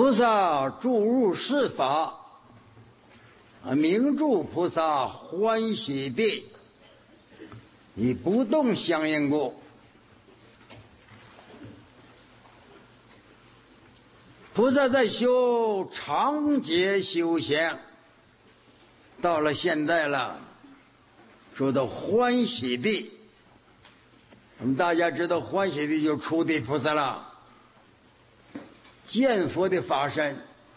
菩萨住入是法，名住菩萨欢喜地，以不动相应故。菩萨在修长劫修行，到了现在了，说到欢喜地，我们大家知道欢喜地就初地菩萨了，见佛的法身，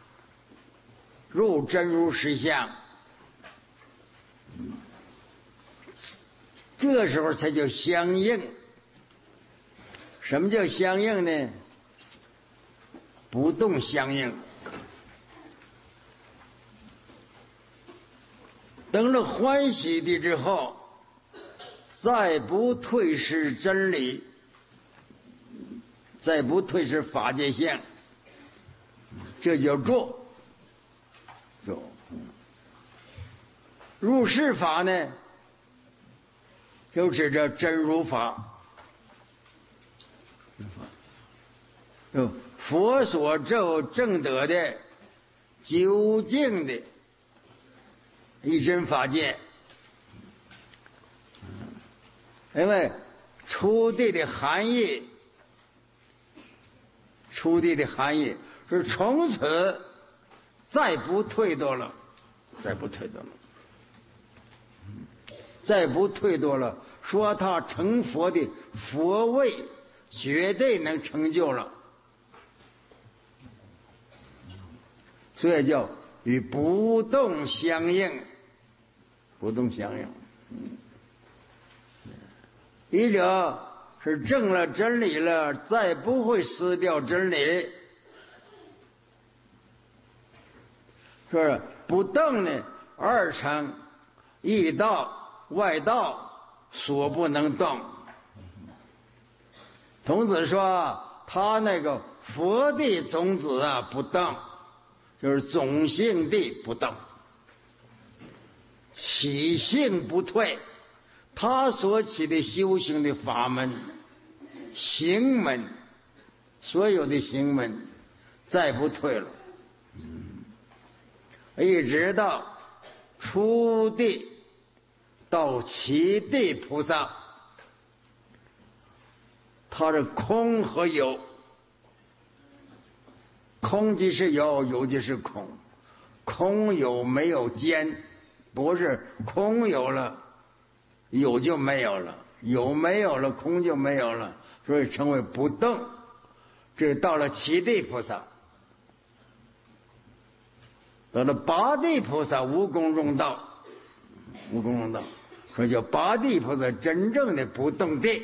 入真如实相，这时候才叫相应。什么叫相应呢？不动相应。等了欢喜地之后，再不退失真理，再不退失法界性，这叫住。入世法呢，就指着真如法，佛所证得的究竟的一真法界。因为初地的含义，是从此再不退堕了，再不退堕了，说他成佛的佛位绝对能成就了，所以叫与不动相应。一者是证了真理了，再不会失掉真理。说不动呢，二乘一道外道所不能动。童子说他那个佛的种子啊不动，就是种性地不动，起性不退。他所起的修行的法门、行门，所有的行门再不退了，一直到初地到七地菩萨，他是空和有，空即是有，有即是空，空有没有间，不是空有了有就没有了，有没有了空就没有了，所以称为不动。这到了七地菩萨，到了八地菩萨无功中道，所以叫八地菩萨真正的不动地，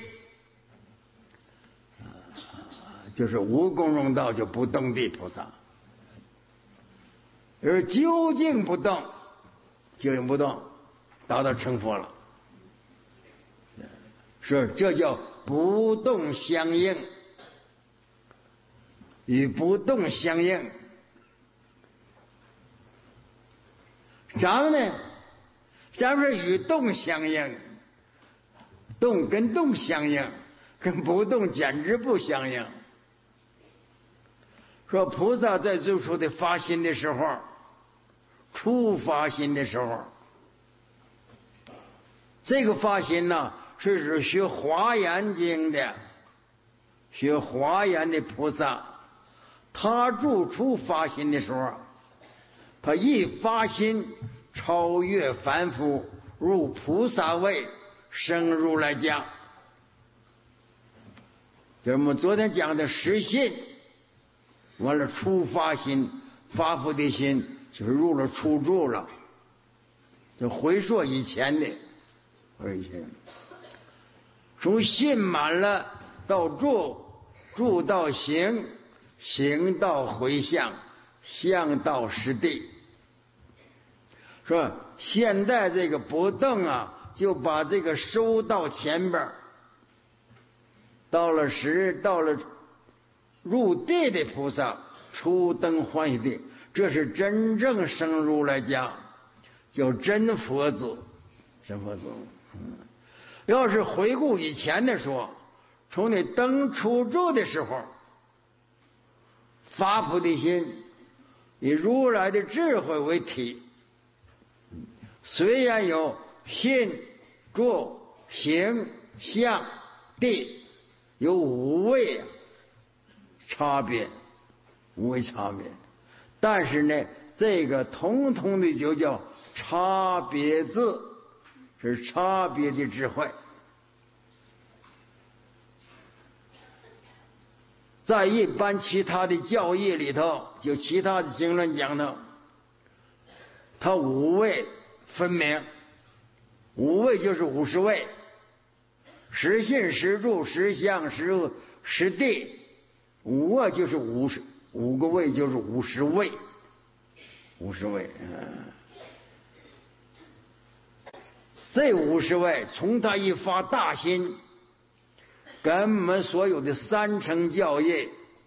就是无功中道就不动地菩萨。而究竟不动，达到成佛了。是，这叫不动相应，与不动相应。咱们呢，咱们是与动相应，动跟动相应，跟不动简直不相应。说菩萨在最初的发心的时候，初发心的时候，这个发心呢，是指学华严经的，学华严的菩萨，他住初发心的时候，他一发心超越凡夫，入菩萨位，升如来家。就是我们昨天讲的实信，完了初发心，发菩提心就是入了初住了，就回溯以前的，从信满了到住，住到行，行到回向，向到实地。说现在这个不动啊，就把这个收到前边，到了入地的菩萨，初登欢喜地，这是真正升如来家，叫真佛子，要是回顾以前的说，从你登初住的时候，发菩提心， 以如来的智慧为体，虽然有心、住、行、相、地，有五位差别，五位差别，但是呢，这个统统的就叫差别字，是差别的智慧。在一般其他的教义里头，就其他的经论讲的，它五位分明，五位就是50位，实信、实住、实相、实地，五个就是5个位，就是50位，50位。这50位，从他一发大心，跟我们所有的三乘教义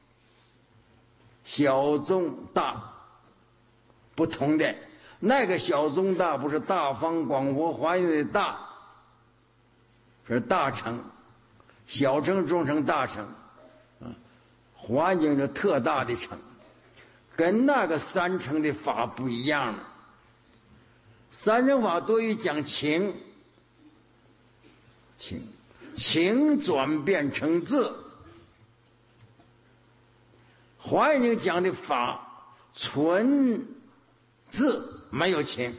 小宗大不同的。那个小宗大不是大方广佛华严的大，是大乘，小乘、中乘、大乘，华严是特大的乘，跟那个三乘的法不一样了。三乘法多于讲情转变成字，华严经讲的法纯字，没有情，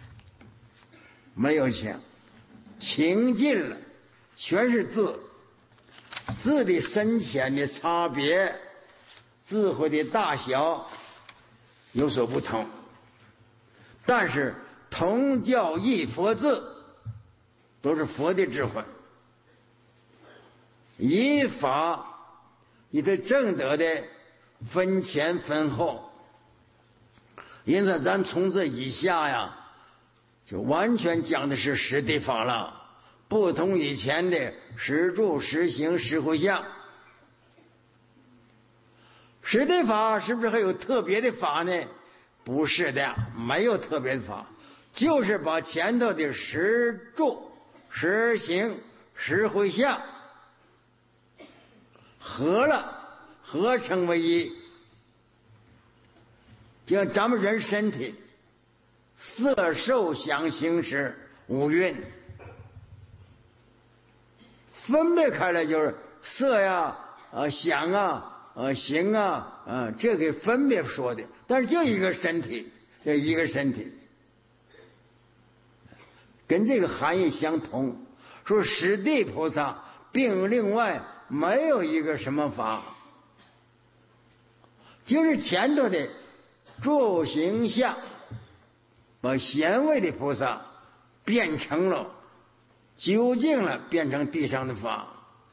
情尽了，全是字，字的深浅的差别，智慧的大小有所不同，但是同教一佛字，都是佛的智慧，依法你的正德的分前分后。因此咱从这以下呀，就完全讲的是实地法了，不同以前的实住、实行、实回向。实地法是不是还有特别的法呢？不是的，没有特别的法，就是把前头的实住、实行、实回向合成为一。就像咱们人身体色受想行识五蕴分别开来，就是色呀、想啊、行啊，这个分别说的，但是就一个身体，跟这个含义相同。说实地菩萨并另外没有一个什么法，就是前头的住行相，把贤位的菩萨变成了究竟了，变成地上的法。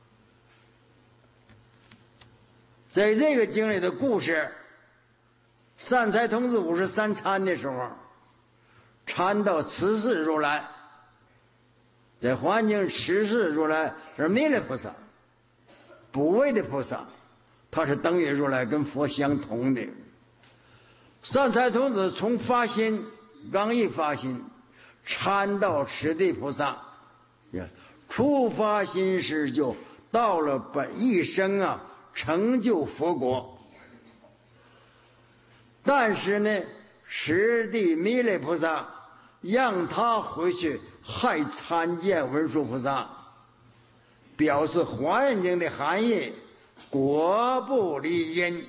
在这个经里的故事，善财童子53参的时候，参到慈氏如来，在环境慈氏如来是弥勒菩萨，不位的菩萨，他是等于如来，跟佛相同的。善财童子从发心，刚一发心，参到持地菩萨，初发心时就到了本一生成就佛国。但是呢，持地弥勒菩萨让他回去还参见文殊菩萨，表示华严经的含义，果不离因。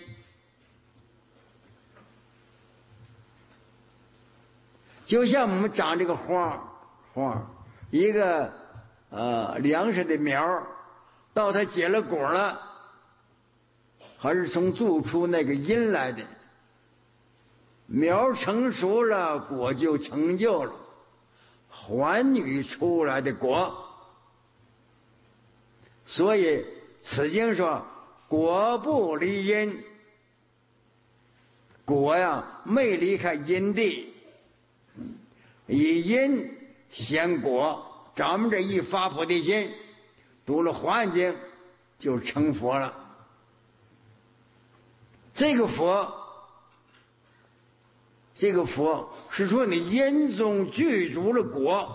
就像我们长这个花，一个粮食的苗，到它结了果了，还是从住出那个因来的。苗成熟了，果就成就了，还女出来的果。所以此经说果不离因，果没离开因地，以因显果。咱们这一发菩提心，读了华严经就成佛了。这个佛是说你因中具足了果，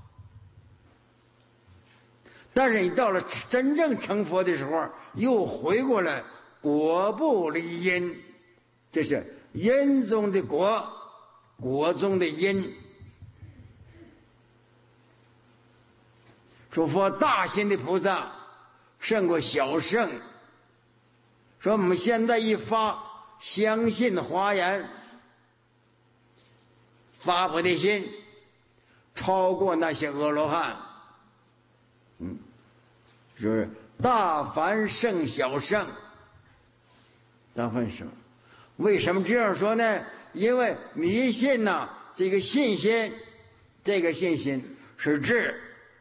但是你到了真正成佛的时候，又回过来果不离因，这是因中的果，果中的因。说佛大心的菩萨胜过小圣。说我们现在一发相信华严发菩提心，超过那些阿罗汉。就是大凡胜小圣，大凡胜。为什么这样说呢？因为迷信呐，这个信心，这个信心是智。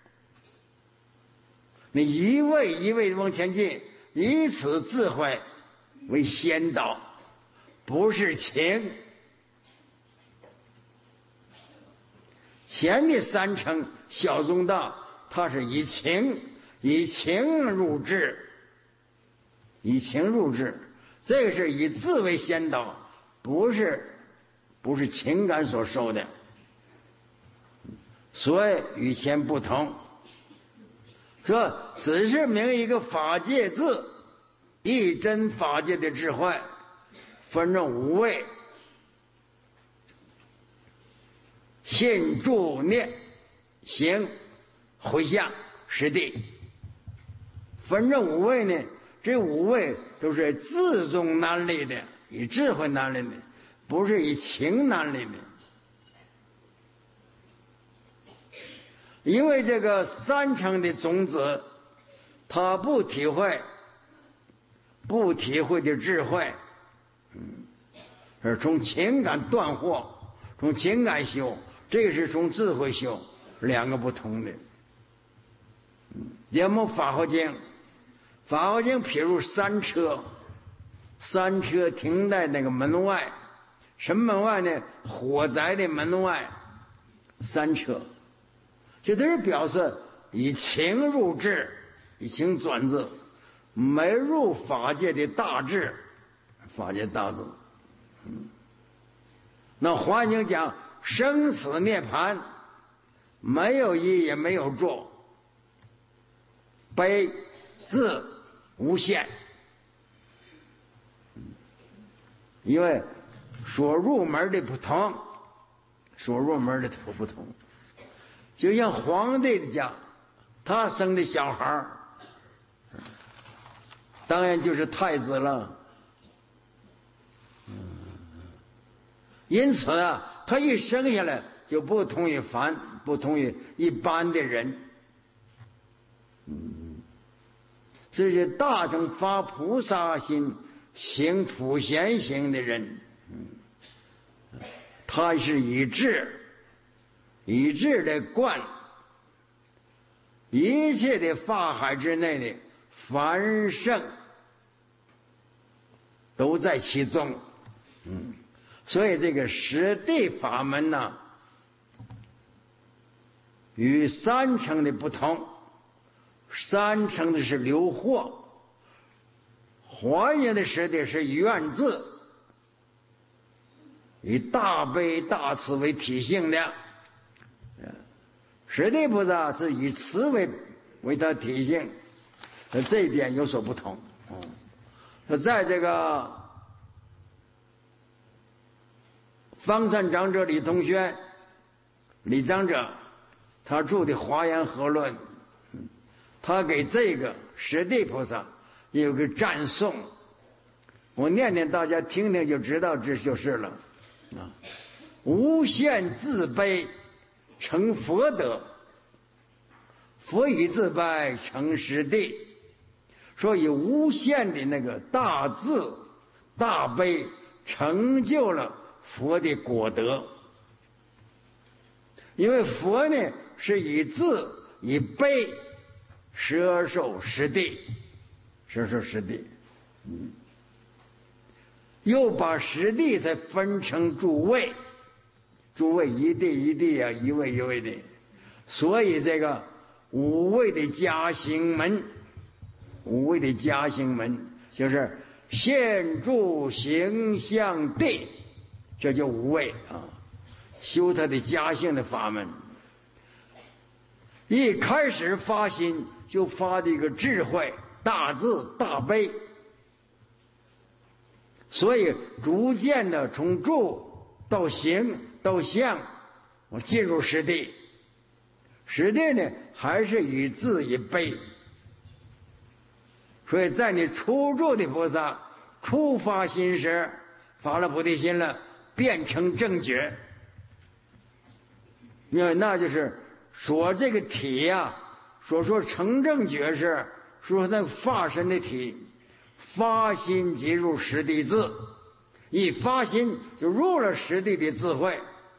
你一味一味的往前进，以此智慧为先导，不是情。前的三乘小中道，它是以情入智，以情入智，这个是以智为先导，不是情感所受的，所以与前不同。这只是明一个法界智，一真法界的智慧，分成五位：信、住、念、行、回向、实地。分成五位呢，这五位都是智中难离的，以智慧难离的，不是以情难离的。因为这个三乘的种子，他不体会的智慧，是从情感断惑，从情感修，这个是从智慧修，两个不同的。要么法华经，法华经譬如三车停在那个门外，什么门外呢？火灾的门外，三车。这都是表示以情入智，以情转智，没入法界的大智，法界大智。那华经讲生死涅槃，没有一也没有住，悲智无限。因为所入门的不同，就像皇帝家，他生的小孩当然就是太子了。因此啊，他一生下来就不同于一般的人。这是大乘发菩萨心，行普贤行的人，他是以智的观一切的法海之内的凡圣都在其中。所以这个实地法门呢，与三乘的不同。三乘的是流惑，华严的实地是愿字，以大悲大慈为体性的。实地菩萨是以慈为他体性，这一点有所不同。在这个方山长者李同轩李长者他著的《华严和论》，他给这个实地菩萨有个赞颂，我念念大家听听就知道，这就是了。无限自卑成佛德，佛以自卑成实地。说以无限的那个大智大悲成就了佛的果德。因为佛呢是以智以悲摄受实地，又把实地才分成诸位，一地啊，一位一位的。所以这个五位的加行门，就是现住行相地，这就五位啊，修他的加行的法门。一开始发心就发的一个智慧大智大悲， 所以逐渐的从住到行到相，我进入实地。实地呢，还是以自以悲。所以在你初住的菩萨初发心时，发了菩提心了，变成正觉。那就是说这个体呀，说成正觉是说那发身的体，发心即入实地自，一发心就入了实地的智慧。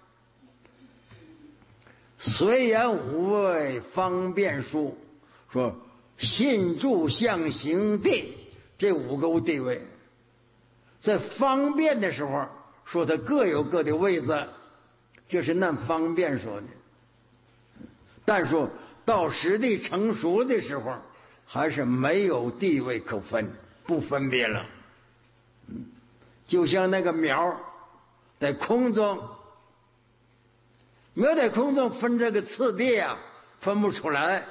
随言无畏方便术，说信住相行地这5个地位，在方便的时候说它各有各的位置，就是那方便说的。但说到实地成熟的时候，还是没有地位可分，不分别了。就像那个苗在空中，苗在空中分这个次第啊，分不出来，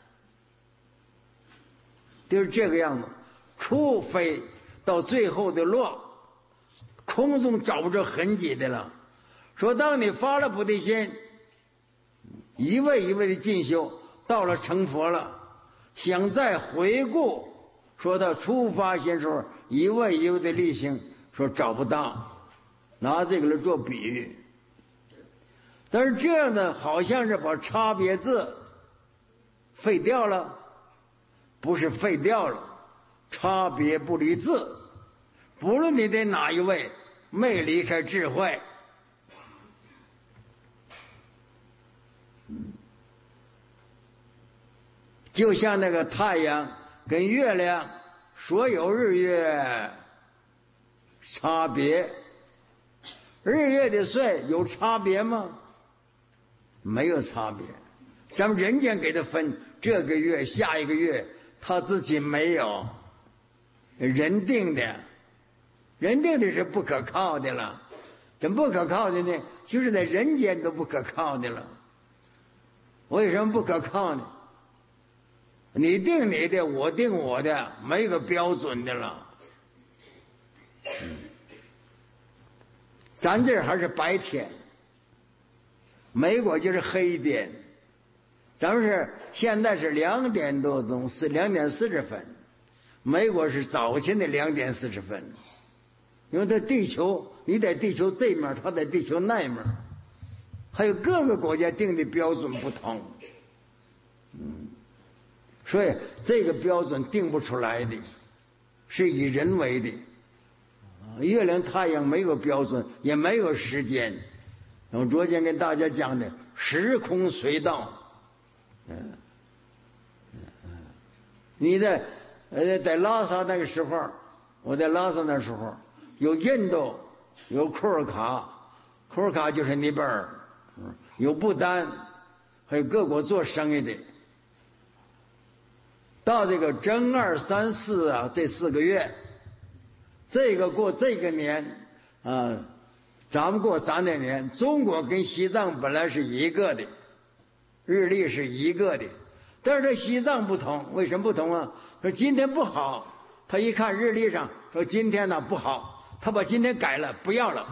就是这个样子。除非到最后的落，空中找不着痕迹的了。说当你发了菩提心，一位一位的进修，到了成佛了，想再回顾说他初发心时候一位一位的力行，说找不到，拿这个来做比喻。但是这样的好像是把差别字废掉了，不是废掉了，差别不离字，不论你的哪一位，没离开智慧。就像那个太阳跟月亮所有日月差别，日月的岁有差别吗？没有差别。咱们人间给他分，这个月下一个月他自己没有，人定的，人定的是不可靠的了。怎么不可靠的呢？就是在人间都不可靠的了。为什么不可靠呢？你定你的，我定我的，没个标准的了。咱这还是白天，美国就是黑天。咱们是现在是2点多钟，2点40分，美国是早晨的2点40分。因为在地球，你在地球这面，他在地球那面，还有各个国家定的标准不同。所以这个标准定不出来的，是以人为的。月亮太阳没有标准，也没有时间。我昨天跟大家讲的时空隧道。你在拉萨那个时候，我在拉萨那时候有印度，有库尔卡，库尔卡就是尼泊尔，有不丹，还有各国做生意的。到这个正2、3、4啊，这4个月，这个过这个年啊，咱们过咱那年，中国跟西藏本来是一个的，日历是一个的，但是这西藏不同，为什么不同啊？说今天不好，他一看日历上说今天呢不好，他把今天改了，不要了。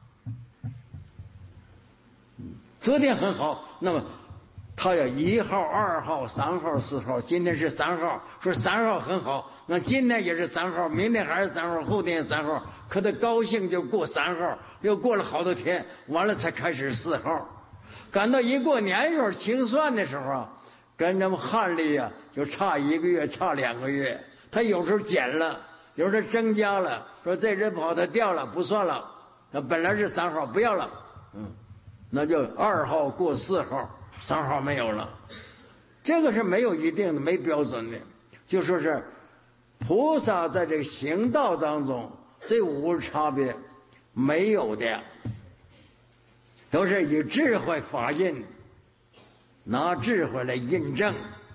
昨天很好，那么他要1号、2号、3号、4号，今天是3号，说3号很好，那今天也是3号，明天还是3号，后天3号，可他高兴就过3号，又过了好多天，完了才开始4号。赶到一过年时候清算的时候啊，跟咱们汉历啊就差1个月，差2个月，他有时候减了，有时候增加了，说这人跑他掉了，不算了，那本来是3号，不要了，那就2号过4号，3号没有了。这个是没有一定的，没标准的，就说是菩萨在这个行道当中，这5个差别没有的，都是以智慧法印，拿智慧来印证。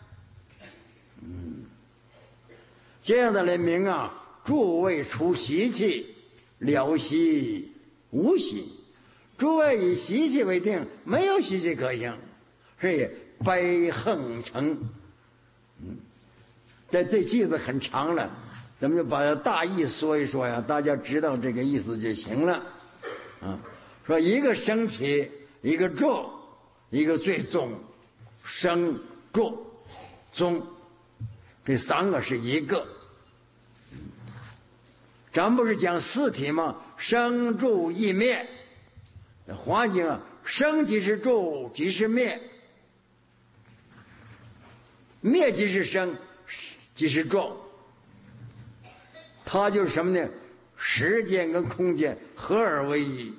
这样的人名啊，诸位除习气，了习无习。诸位以习气为定，没有习气可行，所以悲恨成。这句子很长了， 咱们就把这大意说一说呀，大家知道这个意思就行了。啊，说一个升起，一个重，一个最重，升重中，这三个是一个。咱不是讲四体吗？生住意灭。华经啊，生即是住，即是灭；灭即是生，即是住。它就是什么呢？时间跟空间合而为一。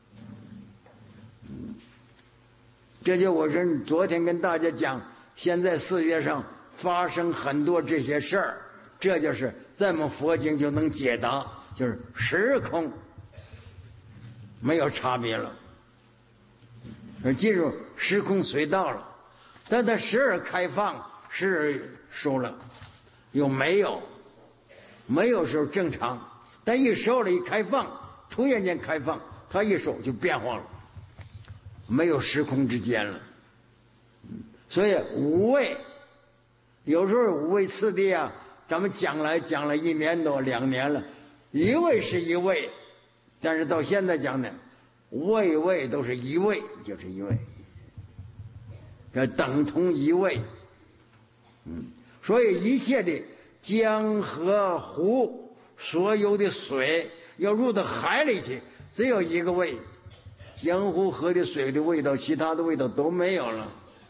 这就我说昨天跟大家讲，现在世界上发生很多这些事儿，这就是咱们佛经就能解答，就是时空没有差别了，进入时空隧道了。但它时而开放，时而收了，又没有时候正常，但一收了一开放，突然间开放，它一收就变化了，没有时空之间了。所以五位有时候五位次第啊，咱们讲了1年多2年了，一位是一位，但是到现在讲呢，位都是一位，就是一位，这等同一位。所以一切的江河湖，所有的水要入到海里去，只有一个味，江湖河的水的味道，其他的味道都没有了。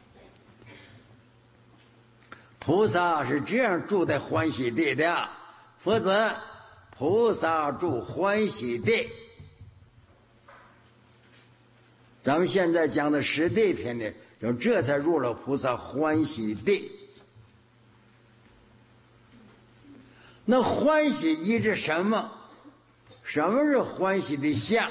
菩萨是这样住在欢喜地的，否则菩萨住欢喜地。咱们现在讲的十地篇呢，就这才入了菩萨欢喜地。那欢喜依着什么？什么是欢喜的相？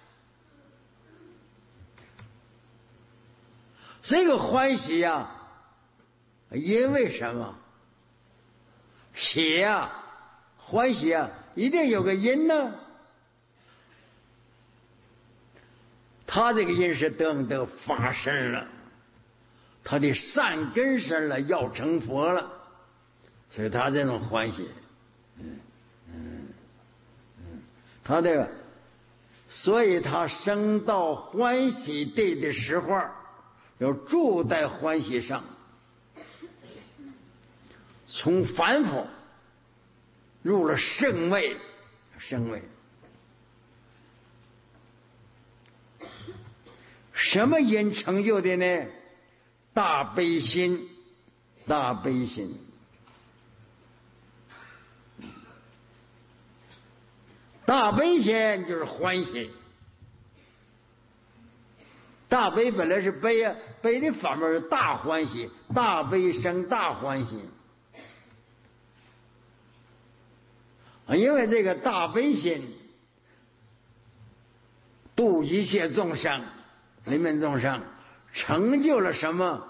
这个欢喜呀，因为什么？喜呀，欢喜呀，一定有个因呢。他这个因是得发身了，他的善根身了，要成佛了，所以他这种欢喜。他这个，所以他升到欢喜地的时候，要住在欢喜上，从凡夫入了圣位，什么因成就的呢？大悲心。大悲心就是欢喜。大悲本来是悲啊，悲的反面是大欢喜，大悲生大欢喜。因为这个大悲心度一切众生，临命众生，成就了什么？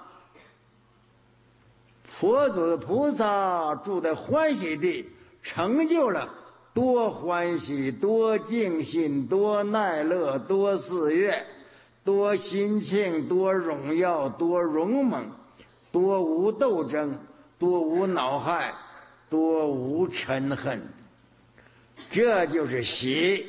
佛祖菩萨住在欢喜地，成就了多欢喜，多净心，多耐乐，多四悦，多心庆，多荣耀，多勇猛，多无斗争，多无恼害，多无嗔恨。这就是喜。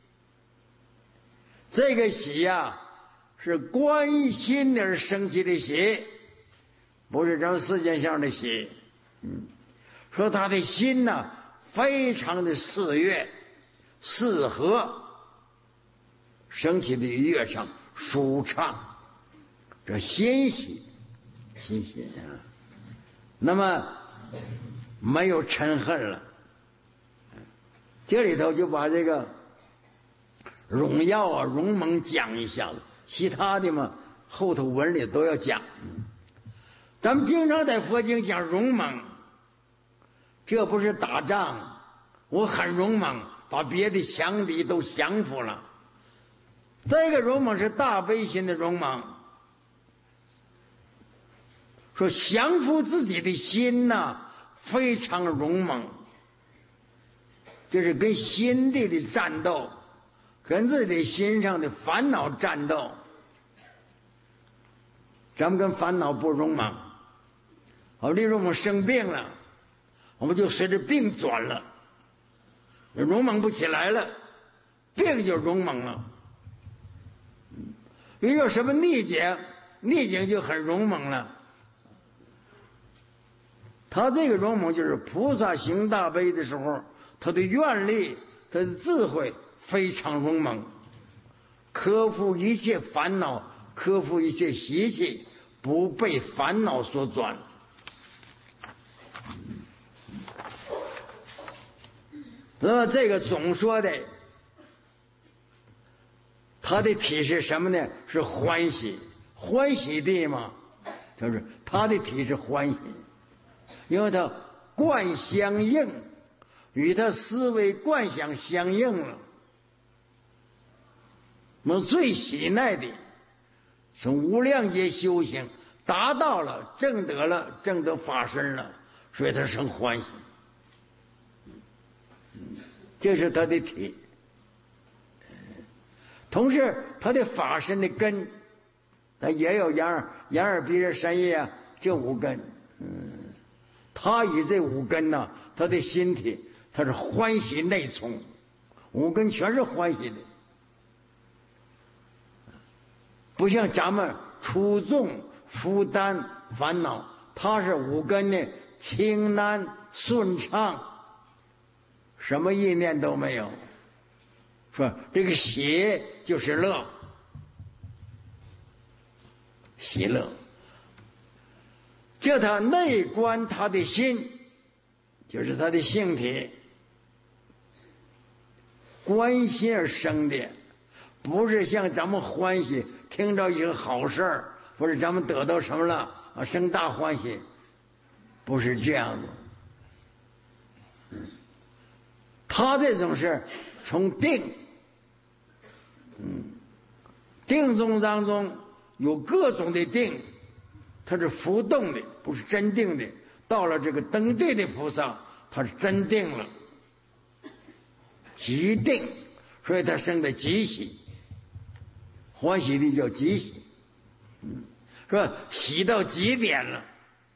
这个喜呀，是观心而生起的喜，不是咱们世界上的喜。说他的心呢，非常的四悦四和，升起的悦畅舒畅，这欣喜啊。那么没有嗔恨了。这里头就把这个荣耀啊、勇猛讲一下子，其他的嘛后头文里都要讲。咱们经常在佛经讲勇猛，这不是打仗，我很勇猛，把别的强敌都降服了。这个勇猛是大悲心的勇猛，说降服自己的心呐，非常勇猛。这是跟心地的战斗，跟自己心上的烦恼战斗。咱们跟烦恼不勇猛，例如我们生病了，我们就随着病转了， 勇猛不起来了，病就勇猛了。遇到什么逆境就很勇猛了。他这个勇猛就是菩萨行大悲的时候，他的愿力，他的智慧非常勇猛，克服一切烦恼，克服一切习气，不被烦恼所转。那么这个总说的，他的体是什么呢？是欢喜，欢喜地嘛，就是他的体是欢喜，因为他观相应，与他思维观想相应了。那么最喜爱的，从无量劫修行达到了，证得法身了，所以他生欢喜。这是他的体。同时他的法身的根，他也有眼耳鼻舌身意啊，这五根。他以这五根呢，他的心体他是欢喜内从，五根全是欢喜的，不像咱们出众负担烦恼，他是五根的清淡顺畅，什么意念都没有。说这个喜就是乐，喜乐，叫他内观他的心，就是他的性体，观心而生的，不是像咱们欢喜听到一个好事儿，或者咱们得到什么了啊，生大欢喜，不是这样的。他这种是从定，定中当中有各种的定，它是浮动的，不是真定的。到了这个登对的菩萨，他是真定了，极定，所以他生的极喜，欢喜的叫极喜，是吧？喜到极点了。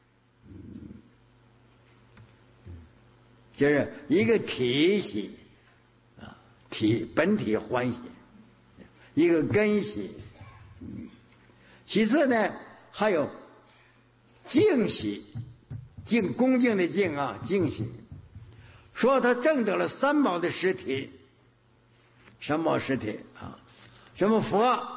就是一个体喜啊，本体欢喜，一个根喜。其次呢，还有敬喜，恭敬的敬啊，敬喜。说他证得了三宝的实体，三宝实体啊，什么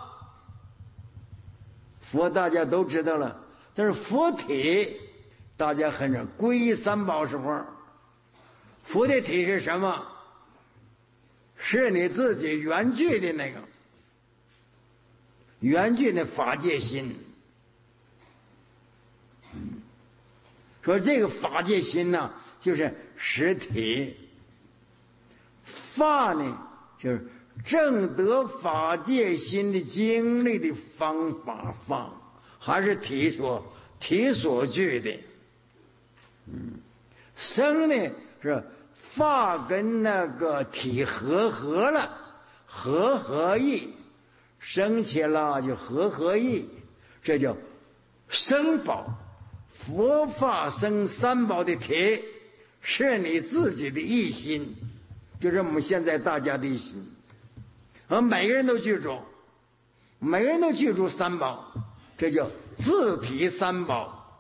佛大家都知道了，但是佛体大家很少皈依三宝时候。佛的体是什么？是你自己原具的那个原具的法界心。说这个法界心呢，就是实体。法呢，就是证得法界心的经历的方法法，还是体所具的。生呢是法跟那个体合了，合意生起了就合意，这叫生宝。佛法生三宝的体是你自己的一心，就是我们现在大家的一心，而每个人都记住，三宝，这叫自体三宝。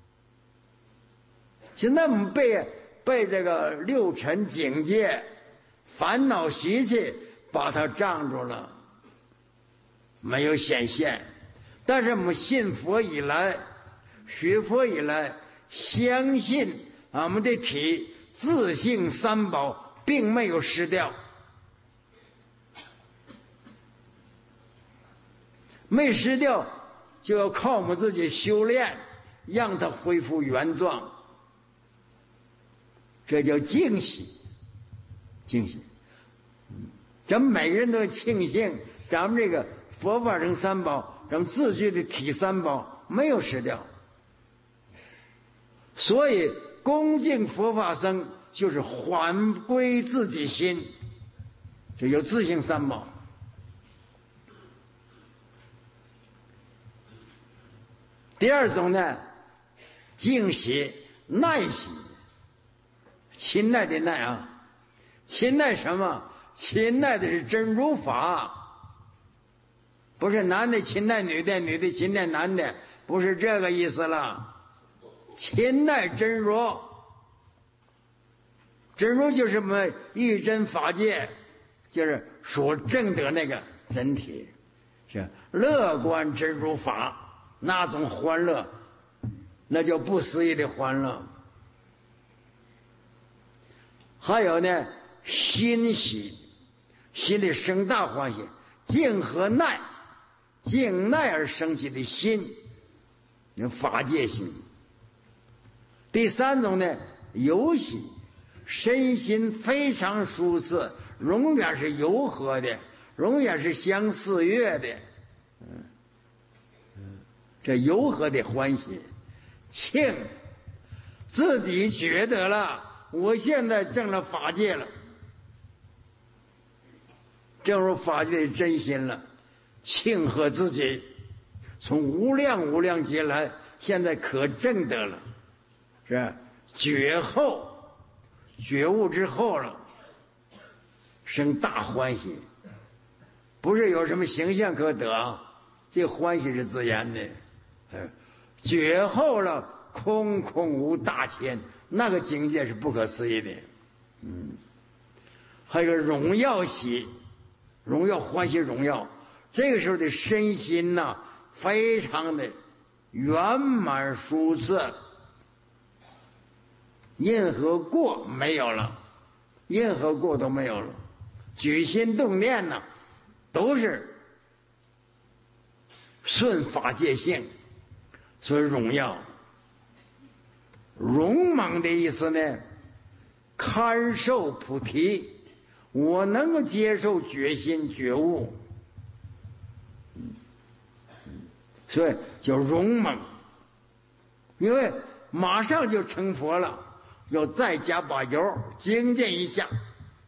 现在我们被这个六尘境界、烦恼习气把它障住了，没有显现。但是我们信佛以来，学佛以来，相信我们的体自性三宝并没有失掉，没失掉，就要靠我们自己修炼，让它恢复原状。这叫敬喜，咱们每个人都庆幸，咱们这个佛法生三宝，咱们自具的体三宝没有失掉，所以恭敬佛法僧就是还归自己心，这有自性三宝。第二种呢，敬喜耐喜。亲爱的耐啊， 亲爱什么？亲爱的是真如法，不是男的亲爱女的，女的亲爱男的，不是这个意思了。亲爱真如，真如就是什么？一真法界，就是所证得那个真体，是乐观真如法，那种欢乐，那叫不思议的欢乐。还有呢，欣喜，心里生大欢喜，敬和耐，敬耐而生起的心，法界心。第三种呢，游喜，身心非常舒适，永远是柔和的，永远是相似悦的。这柔和的欢喜。庆，自己觉得了，我现在证了法界了，证入法界的真心了，庆贺自己从无量无量劫来，现在可证得了，是觉后觉悟之后了，生大欢喜，不是有什么形象可得，这欢喜是自然的。觉后了，空空无大千，那个境界是不可思议的。还有个荣耀喜，荣耀欢喜荣耀，这个时候的身心呐，非常的圆满舒适，任何过没有了，任何过都没有了，举心动念呐，都是顺法界性，所以荣耀。勇猛的意思呢，堪受菩提，我能够接受觉心觉悟，所以叫勇猛。因为马上就成佛了，要再加把油精进一下，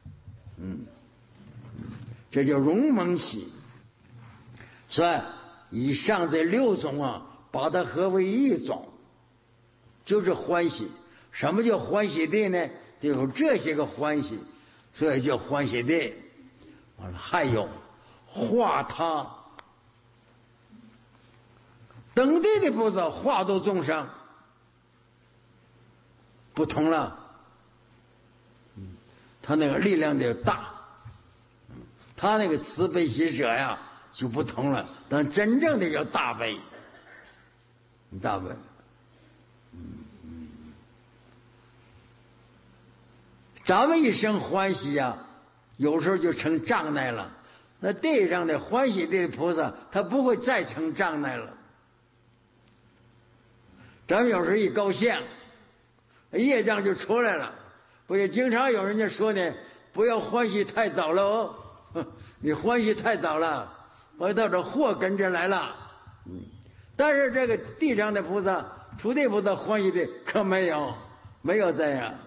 这叫勇猛喜。所以以上这6种啊，把它合为一种，就是欢喜。什么叫欢喜地呢？就有这些个欢喜，所以叫欢喜地。完了，还有化他等地的菩萨化度众生不同了，他那个力量就大，他那个慈悲喜舍呀就不同了。但真正的叫大悲，大悲。咱们一生欢喜呀，有时候就成障碍了。那地上的欢喜地菩萨，他不会再成障碍了。咱们有时候一高兴，业障就出来了。不也经常有人家说呢，不要欢喜太早了哦，你欢喜太早了，我到这祸跟着来了。但是这个地上的菩萨、土地菩萨欢喜的可没有，没有这样，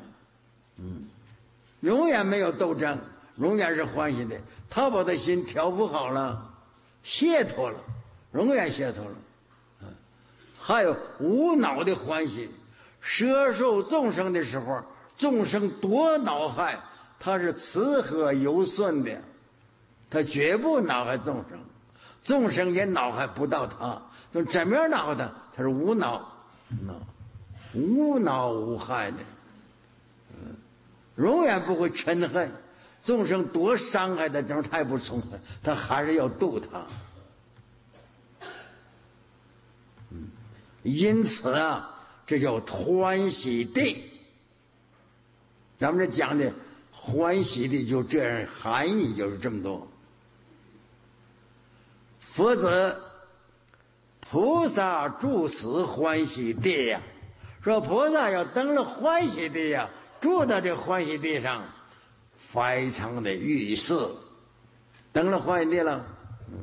永远没有斗争，永远是欢喜的。他把他心调伏好了，解脱了，永远解脱了。还有无恼的欢喜，摄受众生的时候，众生多恼害，他是慈和柔顺的，他绝不恼害众生，众生也恼害不到他。就怎么样恼害他？他是无恼，无恼无害的，永远不会嗔恨。众生多伤害他，他也不痛恨，他还是要度他。因此啊，这叫欢喜地。咱们这讲的欢喜地就这样，含义就是这么多。否则菩萨住死欢喜地呀，说菩萨要登了欢喜地呀，住到这欢喜地上，非常的遇事，登了欢喜地了，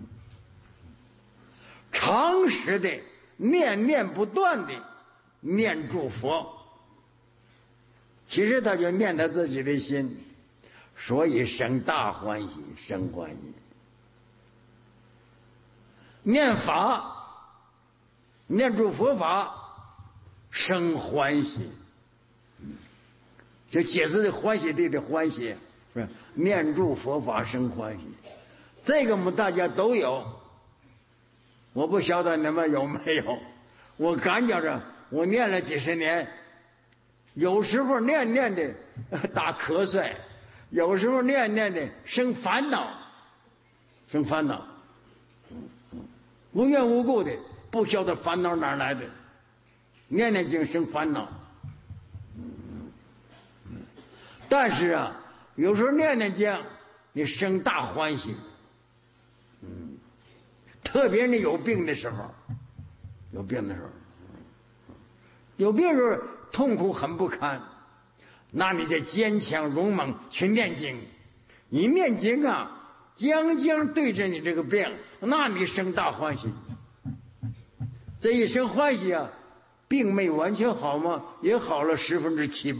常时的念念不断的念住佛，其实他就念他自己的心，所以生大欢喜，生欢喜。念法，念住佛法，生欢喜。这解释的欢喜地的欢喜， 是吧？念住佛法生欢喜，这个我们大家都有。我不晓得你们有没有，我感觉着我念了几十年，有时候念的打瞌睡，有时候念的生烦恼，无缘无故的，不晓得烦恼哪来的，念经生烦恼。但是啊，有时候念经你生大欢喜。特别你有病的时候，有病的时候痛苦很不堪，那你得坚强勇猛去念经。你念经啊，将对着你这个病，那你生大欢喜。这一生欢喜啊，病没完全好吗？也好了7%-8%。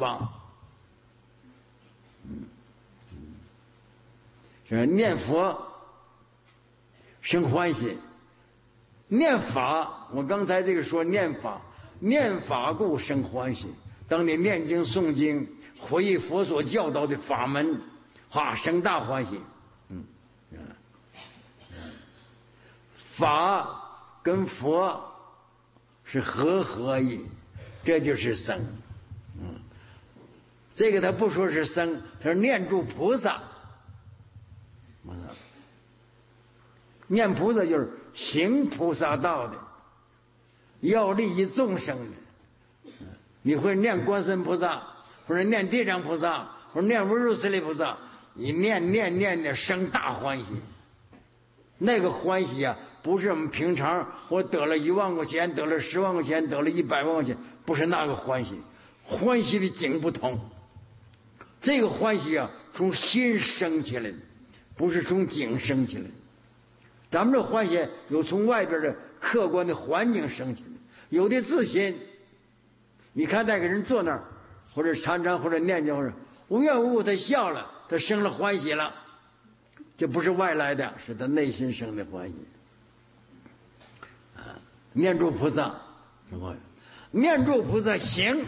这念佛生欢喜，念法，我刚才这个说念法故生欢喜。当你念经诵经，回忆佛所教导的法门，生大欢喜。法跟佛是合一，这就是僧。这个他不说是僧，他是念住菩萨。念菩萨就是行菩萨道的，要利益众生的。你会念观世音菩萨，或者念地藏菩萨，或者念文殊师利菩萨，你念的生大欢喜。那个欢喜啊，不是我们平常我得了1万块钱，得了10万块钱，得了100万块钱，不是那个欢喜。欢喜的境不同，这个欢喜啊，从心生起来的，不是从境生起来的。咱们这欢喜有从外边的客观的环境生起来，有的自心。你看那个人坐那儿，或者常常或者念经，或者无缘无故他笑了，他生了欢喜了，这不是外来的，是他内心生的欢喜。念住菩萨，念住菩萨行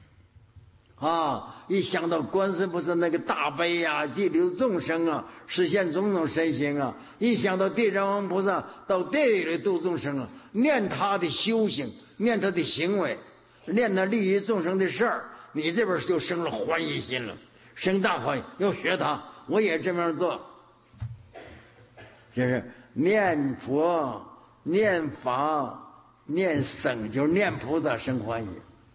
一想到观世菩萨那个大悲啊，济流众生啊，实现种种神行啊，一想到地藏王菩萨到地狱里度众生啊，念他的修行，念他的行为，念他利益众生的事儿，你这边就生了欢喜心了，生大欢喜，要学他，我也这么样做。就是念佛、念法、念僧，就是念菩萨生欢喜。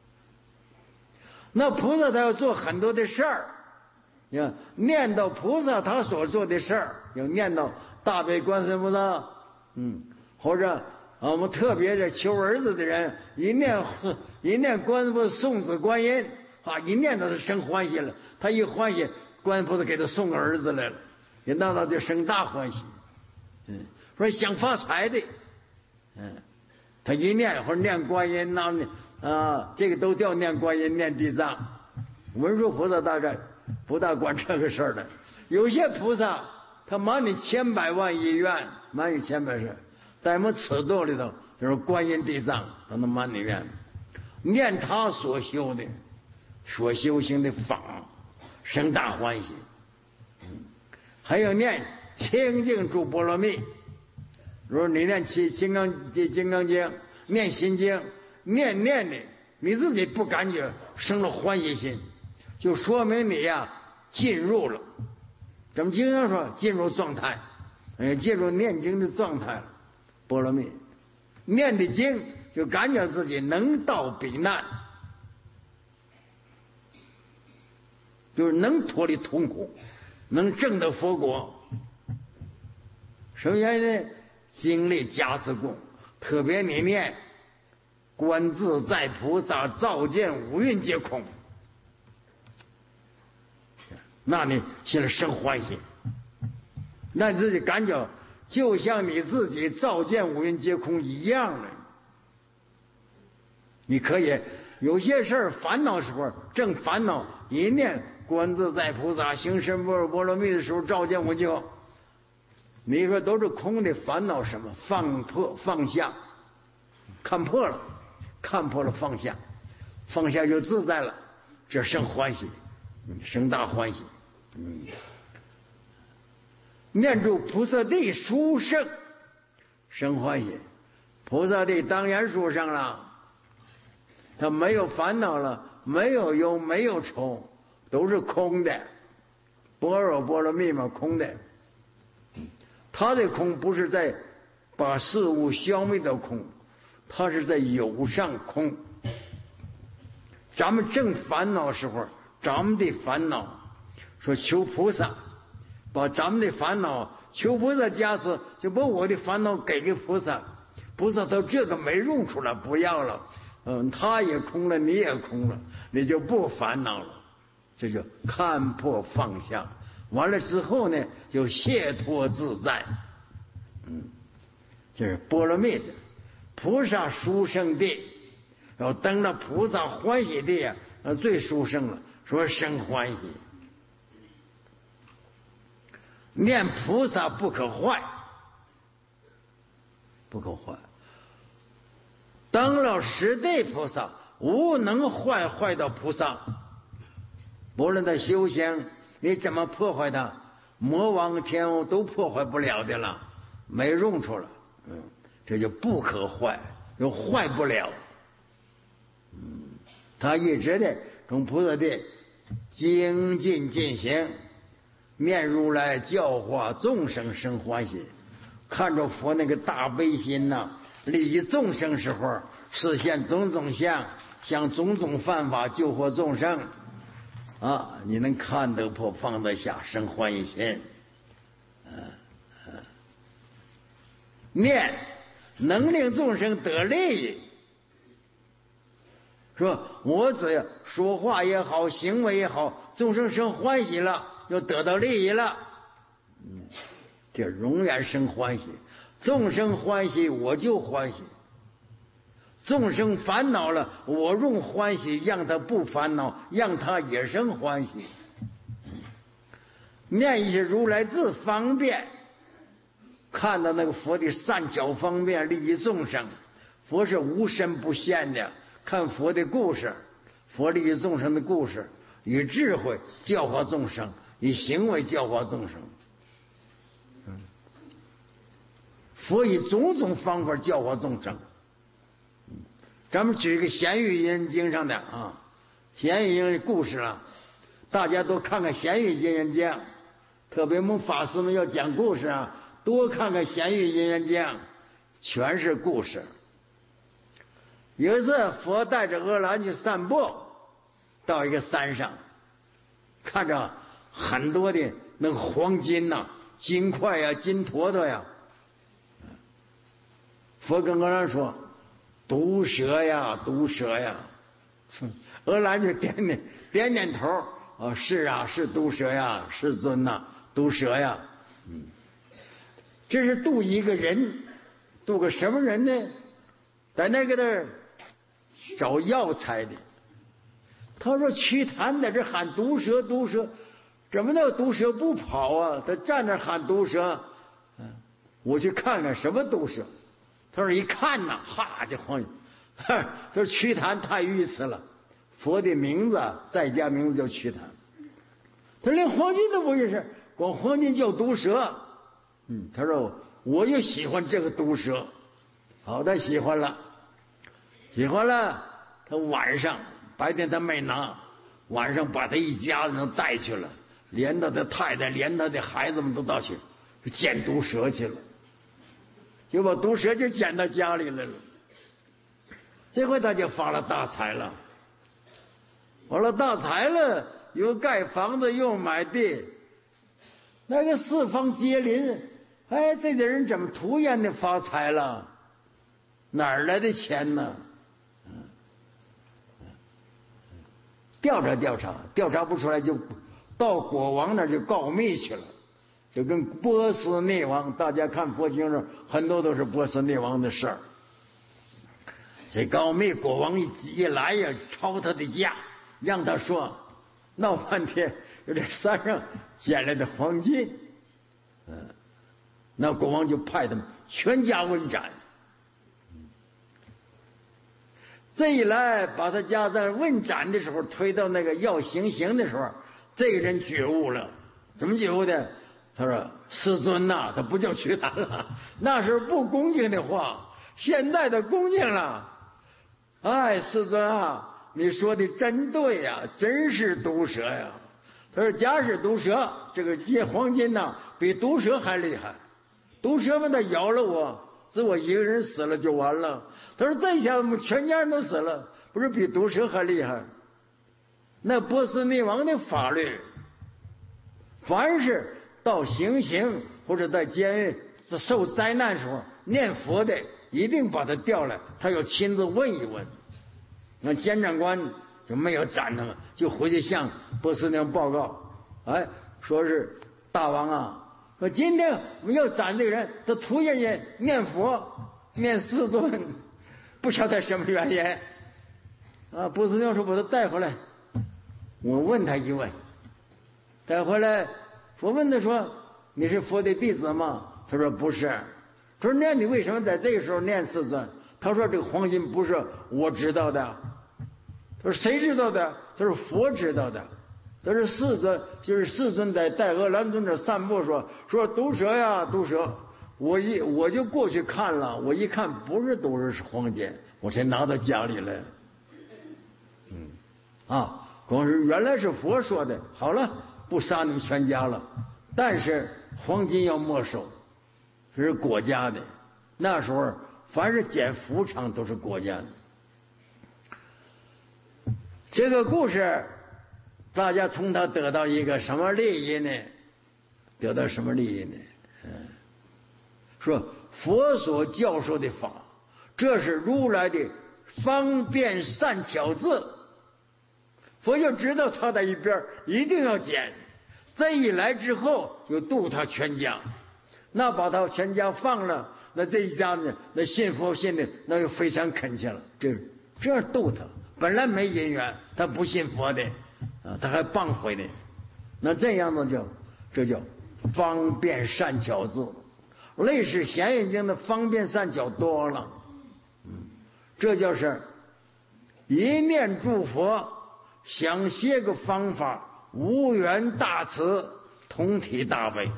那菩萨他要做很多的事儿，你看念到菩萨他所做的事儿，有念到大悲观世音菩萨，或者我们特别的求儿子的人，一念观世菩萨送子观音一念到他生欢喜了，他一欢喜，观世菩萨给他送个儿子来了，也那他就生大欢喜。说想发财的，他一念或者念观音这个都叫念观音、念地藏。文殊菩萨大概不大管这个事儿的，有些菩萨他满你千百万亿愿，满你千百事，在我们此度里头就是观音地藏，他能满你愿，念他所修的、所修行的法，生大欢喜。还有念清净诸波罗蜜，如果你念金刚经、念心经，念的你自己不感觉生了欢喜心，就说明你进入了，咱们经常说进入状态，进入念经的状态了。波罗蜜念的经，就感觉自己能到彼难，就是能脱离痛苦，能证得佛果。首先呢，经历加持功，特别你念观自在菩萨照见五蕴皆空，那你心里生欢喜，那你自己感觉就像你自己照见五蕴皆空一样的。你可以有些事儿烦恼时候正烦恼，一念观自在菩萨行深般若蜜的时候照见五蕴皆空，你说都是空的，烦恼什么？放下，看破了，放下就自在了，这生欢喜，生大欢喜。 念住菩萨地殊胜，生欢喜。菩萨地当然殊胜了，他没有烦恼了，没有忧，没有愁，都是空的。般若波罗蜜嘛，空的。他的空不是在把事物消灭的空，他是在有上空。咱们正烦恼时候，咱们的烦恼说求菩萨，把咱们的烦恼求菩萨加持，就把我的烦恼给菩萨。菩萨说这个没用处了，不要了。他也空了，你也空了，你就不烦恼了。这就看破放下，完了之后呢，就解脱自在。这是波罗蜜的菩萨殊胜地，然后等到菩萨欢喜地啊，最殊胜了，说生欢喜。念菩萨不可坏，不可坏。当了十地菩萨，无能坏到菩萨。无论他修行，你怎么破坏他，魔王天王都破坏不了的了，没用处了。这就不可坏，就坏不了。他一直的从菩萨地精进进行，念如来教化众生生欢喜，看着佛那个大悲心呐，利益众生时候，实现种种相，想种种犯法救活众生啊！你能看得破放得下，生欢喜心。念能令众生得利益，说我只要说话也好，行为也好，众生生欢喜了，就得到利益了。这永远生欢喜。众生欢喜，我就欢喜；众生烦恼了，我用欢喜让他不烦恼，让他也生欢喜。念一些如来自方便，看到那个佛的善巧方便利益众生，佛是无身不现的。看佛的故事，佛利益众生的故事，以智慧教化众生，以行为教化众生。佛以种种方法教化众生。咱们举一个《贤喻引人经》上的贤喻引人的故事了，大家都看看《贤喻引人经》，特别我们法师们要讲故事啊，多看看《贤喻引人经》，全是故事。有一次，佛带着阿难去散步，到一个山上，看着很多的那个黄金呐、金块呀、金坨坨呀。佛跟阿难说：“毒蛇呀，毒蛇呀！”阿难就点点头，是啊，是毒蛇呀，世尊呐，毒蛇呀。这是渡一个人，渡个什么人呢？在那个那儿找药材的。他说瞿昙在这喊毒蛇，毒蛇，怎么那个毒蛇不跑啊？他站那喊毒蛇，我去看看什么毒蛇。他说一看呐，哈就慌。他说瞿昙太愚痴了，佛的名字在家名字叫瞿昙。他连黄金都不认识，光黄金叫毒蛇。他说我就喜欢这个毒蛇。好，他喜欢了，他晚上白天他没拿，晚上把他一家子人带去了，连他的太太，连他的孩子们都到去见毒蛇去了，就把毒蛇就捡到家里来了。这回他就发了大财了，又盖房子又买地，那个四方接邻，哎，这点人怎么突然的发财了？哪儿来的钱呢？调查不出来，就到国王那儿就告密去了，就跟波斯匿王，大家看佛经上很多都是波斯匿王的事儿。这告密，国王一来呀，抄他的家，让他说，闹半天有这山上捡来的黄金。那国王就派他们全家问斩。这一来把他家在问斩的时候推到那个要行刑的时候，这个人觉悟了。怎么觉悟的？ 他说世尊呐，他不叫瞿昙了，那是不恭敬的话，现在的恭敬了。哎，世尊啊，你说的真对呀，真是毒蛇呀。他说假是毒蛇，这个借黄金呐，比毒蛇还厉害。毒蛇们它咬了我，只我一个人死了就完了。他说这下我们全家人都死了，不是比毒蛇还厉害？那波斯匿王的法律，凡是到行刑或者在监狱受灾难时候念佛的，一定把他调来，他要亲自问一问。那监斩官就没有斩他们，就回去向波斯匿王报告，哎，说是大王啊，说今天我们要斩这个人，他突然间念佛念4顿，不晓得什么原因啊。波斯匿王说把他带回来，我问他一问，带回来我问他说你是佛的弟子吗？他说不是。他说那你为什么在这个时候念4顿？他说这个黄金不是我知道的。他说谁知道的？他说佛知道的。他说世尊在戴阿兰尊这散步说毒蛇呀毒蛇，我就过去看了，我一看不是毒蛇是黄金，我才拿到家里来。光是原来是佛说的，好了，不杀你们全家了，但是黄金要没收，这是国家的。那时候凡是建服厂都是国家的。这个故事大家从他得到一个什么利益呢？得到什么利益呢？说佛所教授的法，这是如来的方便善巧智。佛就知道他在一边一定要捡，这一来之后就度他全家，那把他全家放了，那这一家呢，那信佛信的那就非常恳切了，这样度他。本来没因缘，他不信佛的他还谤毁的，那这样子这叫方便善巧智。类似显眼经的方便善巧多了，这就是一念诸佛，想些个方法，无缘大慈，同体大悲。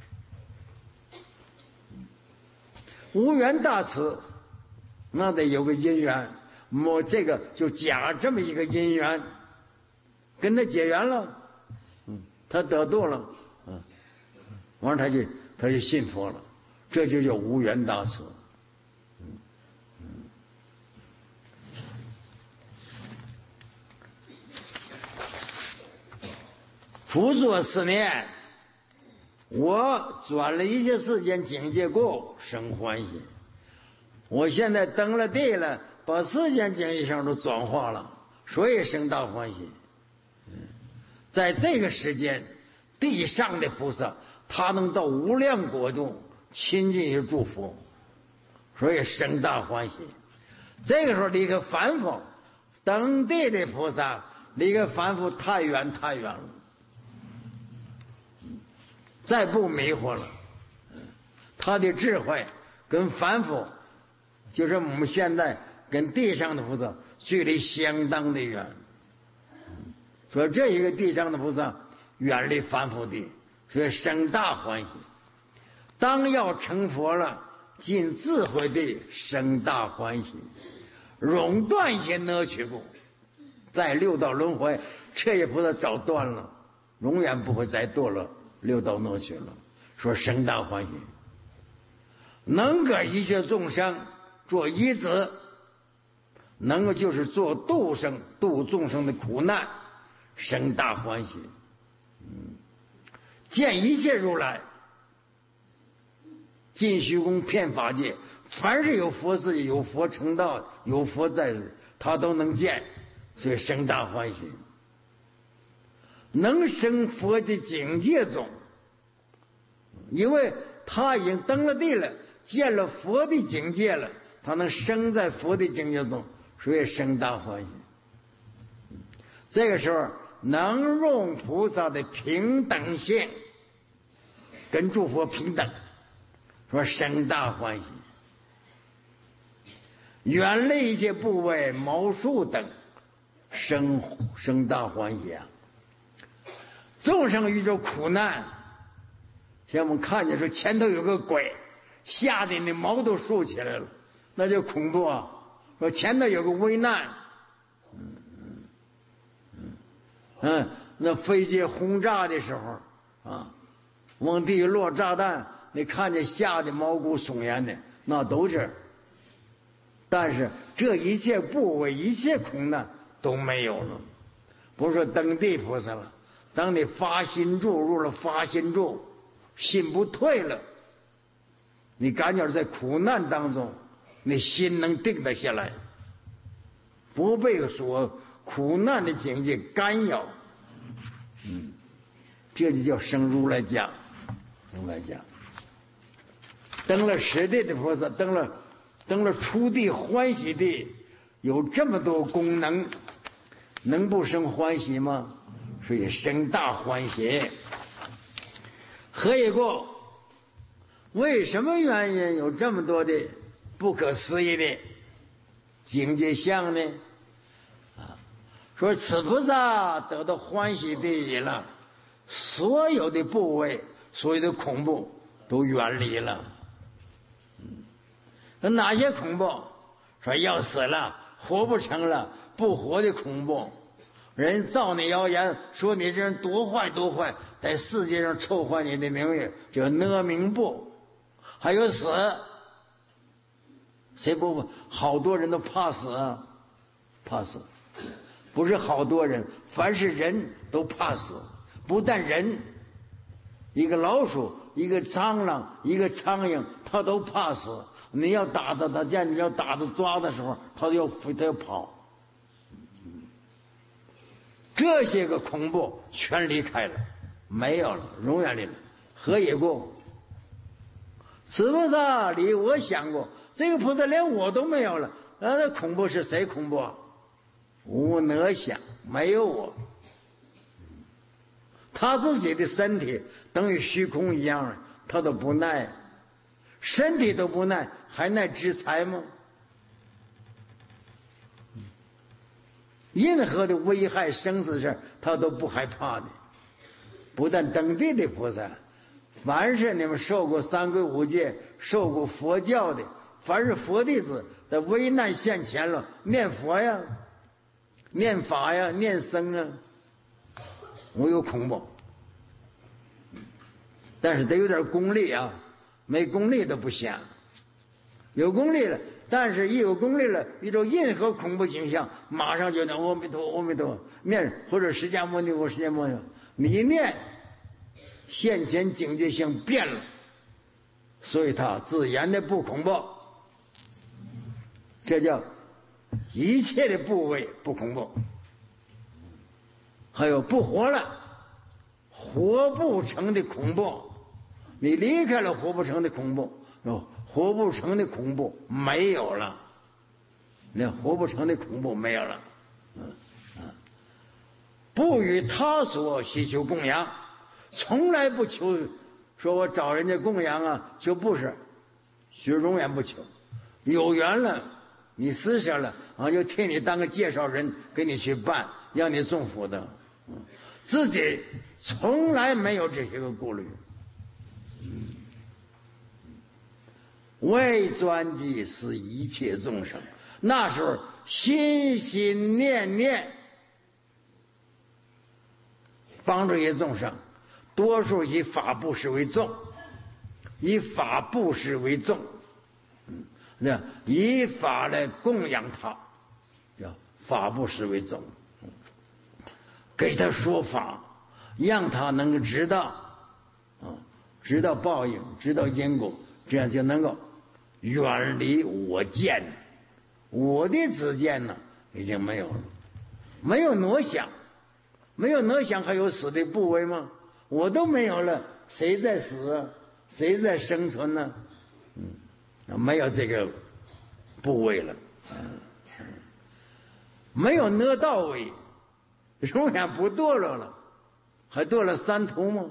无缘大慈，那得有个因缘，我这个就假这么一个因缘，跟他结缘了，他得度了，完了他就信佛了，这就叫无缘大慈。复作4年，我转了一切世间境界过，生欢喜。我现在登了地了，把世间境界上都转化了，所以生大欢喜。在这个时间，地上的菩萨他能到无量国度亲近于诸佛，所以生大欢喜。这个时候离开凡夫，登地的菩萨离开凡夫太远太远了，再不迷惑了。他的智慧跟凡夫，就是我们现在跟地上的菩萨距离相当的远。所以这一个地上的菩萨远离凡夫地，所以生大欢喜。当要成佛了，尽智慧地生大欢喜，永断一切恶趣故。在六道轮回，这些菩萨早断了，永远不会再堕落六道恶趣了。说生大欢喜，能给一切众生做依止，能够就是做度众生的苦难，生大欢喜。见一切如来，尽虚空遍法界，凡是有佛世界、有佛成道、有佛在世，他都能见，所以生大欢喜。能生佛的境界中，因为他已经登了地了，见了佛的境界了，他能生在佛的境界中，所以生大欢喜。这个时候能用菩萨的平等性，跟诸佛平等，说生大欢喜。远离一切部位、毛数等，生大欢喜啊！众生遇着苦难， 像我们看见说前头有个鬼，吓得那毛都竖起来了，那就恐怖啊！说前头有个危难，那飞机轰炸的时候啊，往地落炸弹，你看见吓得毛骨悚然的，那都是。但是这一切部位、一切苦难都没有了。不是说登地菩萨了，当你发心住入了发心住，心不退了，你赶紧在苦难当中，你心能定得下来，不被所苦难的境界干扰。这就叫生如来家。如来家登了实地的菩萨，登了初地欢喜地，有这么多功能，能不生欢喜吗？所以生大欢喜。何以故？为什么原因有这么多的不可思议的境界相呢？说此菩萨得到欢喜地了，所有的部位，所有的恐怖都远离了。哪些恐怖？说要死了，活不成了，不活的恐怖。人造你谣言，说你这人多坏多坏，在世界上臭坏你的名誉，叫恶名部。还有死，谁不？好多人都怕死啊，怕死。不是好多人，凡是人都怕死。不但人，一个老鼠，一个蟑螂，一个苍蝇，他都怕死。你要打他，他见你要打他抓的时候，他要跑。这些个恐怖全离开了，没有了，永远离了。何以故？此菩萨离我想过，这个菩萨连我都没有了，那恐怖是谁恐怖啊？无能想，没有我。他自己的身体等于虚空一样，他都不耐，身体都不耐，还耐制裁吗？任何的危害生死事他都不害怕的。不但登地的菩萨，凡是你们受过三皈五戒、受过佛教的，凡是佛弟子，在危难现前了，念佛呀，念法呀，念僧啊，我有恐怖，但是得有点功力啊，没功力都不行。有功力了，但是一有功力了，遇到任何恐怖景象，马上就能阿弥陀阿弥陀念，或者释迦牟尼佛释迦牟尼佛，你一念，现前境界性变了，所以他自然的不恐怖。这叫一切的部位不恐怖。还有不活了，活不成的恐怖，你离开了活不成的恐怖，活不成的恐怖没有了，那活不成的恐怖没有了。不与他所希求供养，从来不求，说我找人家供养啊，就不是，永远不求。有缘了，你施舍了啊，就替你当个介绍人，给你去办，让你种福的。自己从来没有这些个顾虑。为专济是一切众生，那时候心心念念帮助一些众生，多数以法布施为重，以法布施为重，以法来供养他，叫法布施为重，给他说法，让他能够知道，知道报应，知道因果，这样就能够远离我见，我的自见呢已经没有了，没有挪想，没有挪想还有死的部位吗？我都没有了，谁在死啊？谁在生存呢？没有这个部位了，没有挪到位，永远不堕落了，还堕了三途吗？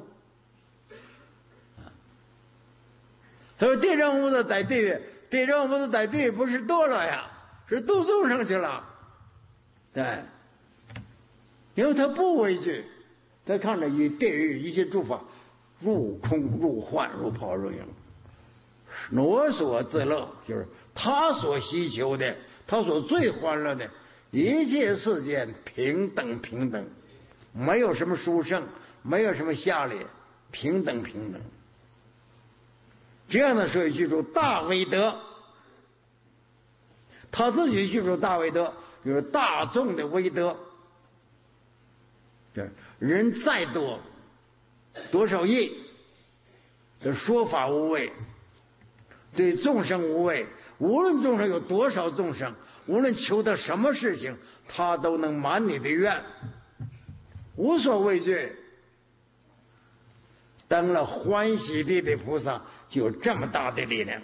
他说地藏菩萨在地狱，地藏菩萨在地狱不是堕落呀，是度众生去了。对，因为他不畏惧，他看着以地狱一切诸法入空入幻入泡入影，我所自乐，就是他所希求的，他所最欢乐的一切世间平等平等，没有什么殊胜，没有什么下劣，平等平等。这样的所以记住大威德，他自己记住大威德，就是大众的威德。这人再多，多少亿的说法无畏，对众生无畏，无论众生有多少众生，无论求得什么事情，他都能满你的愿，无所畏惧。登了欢喜地的菩萨就有这么大的力量。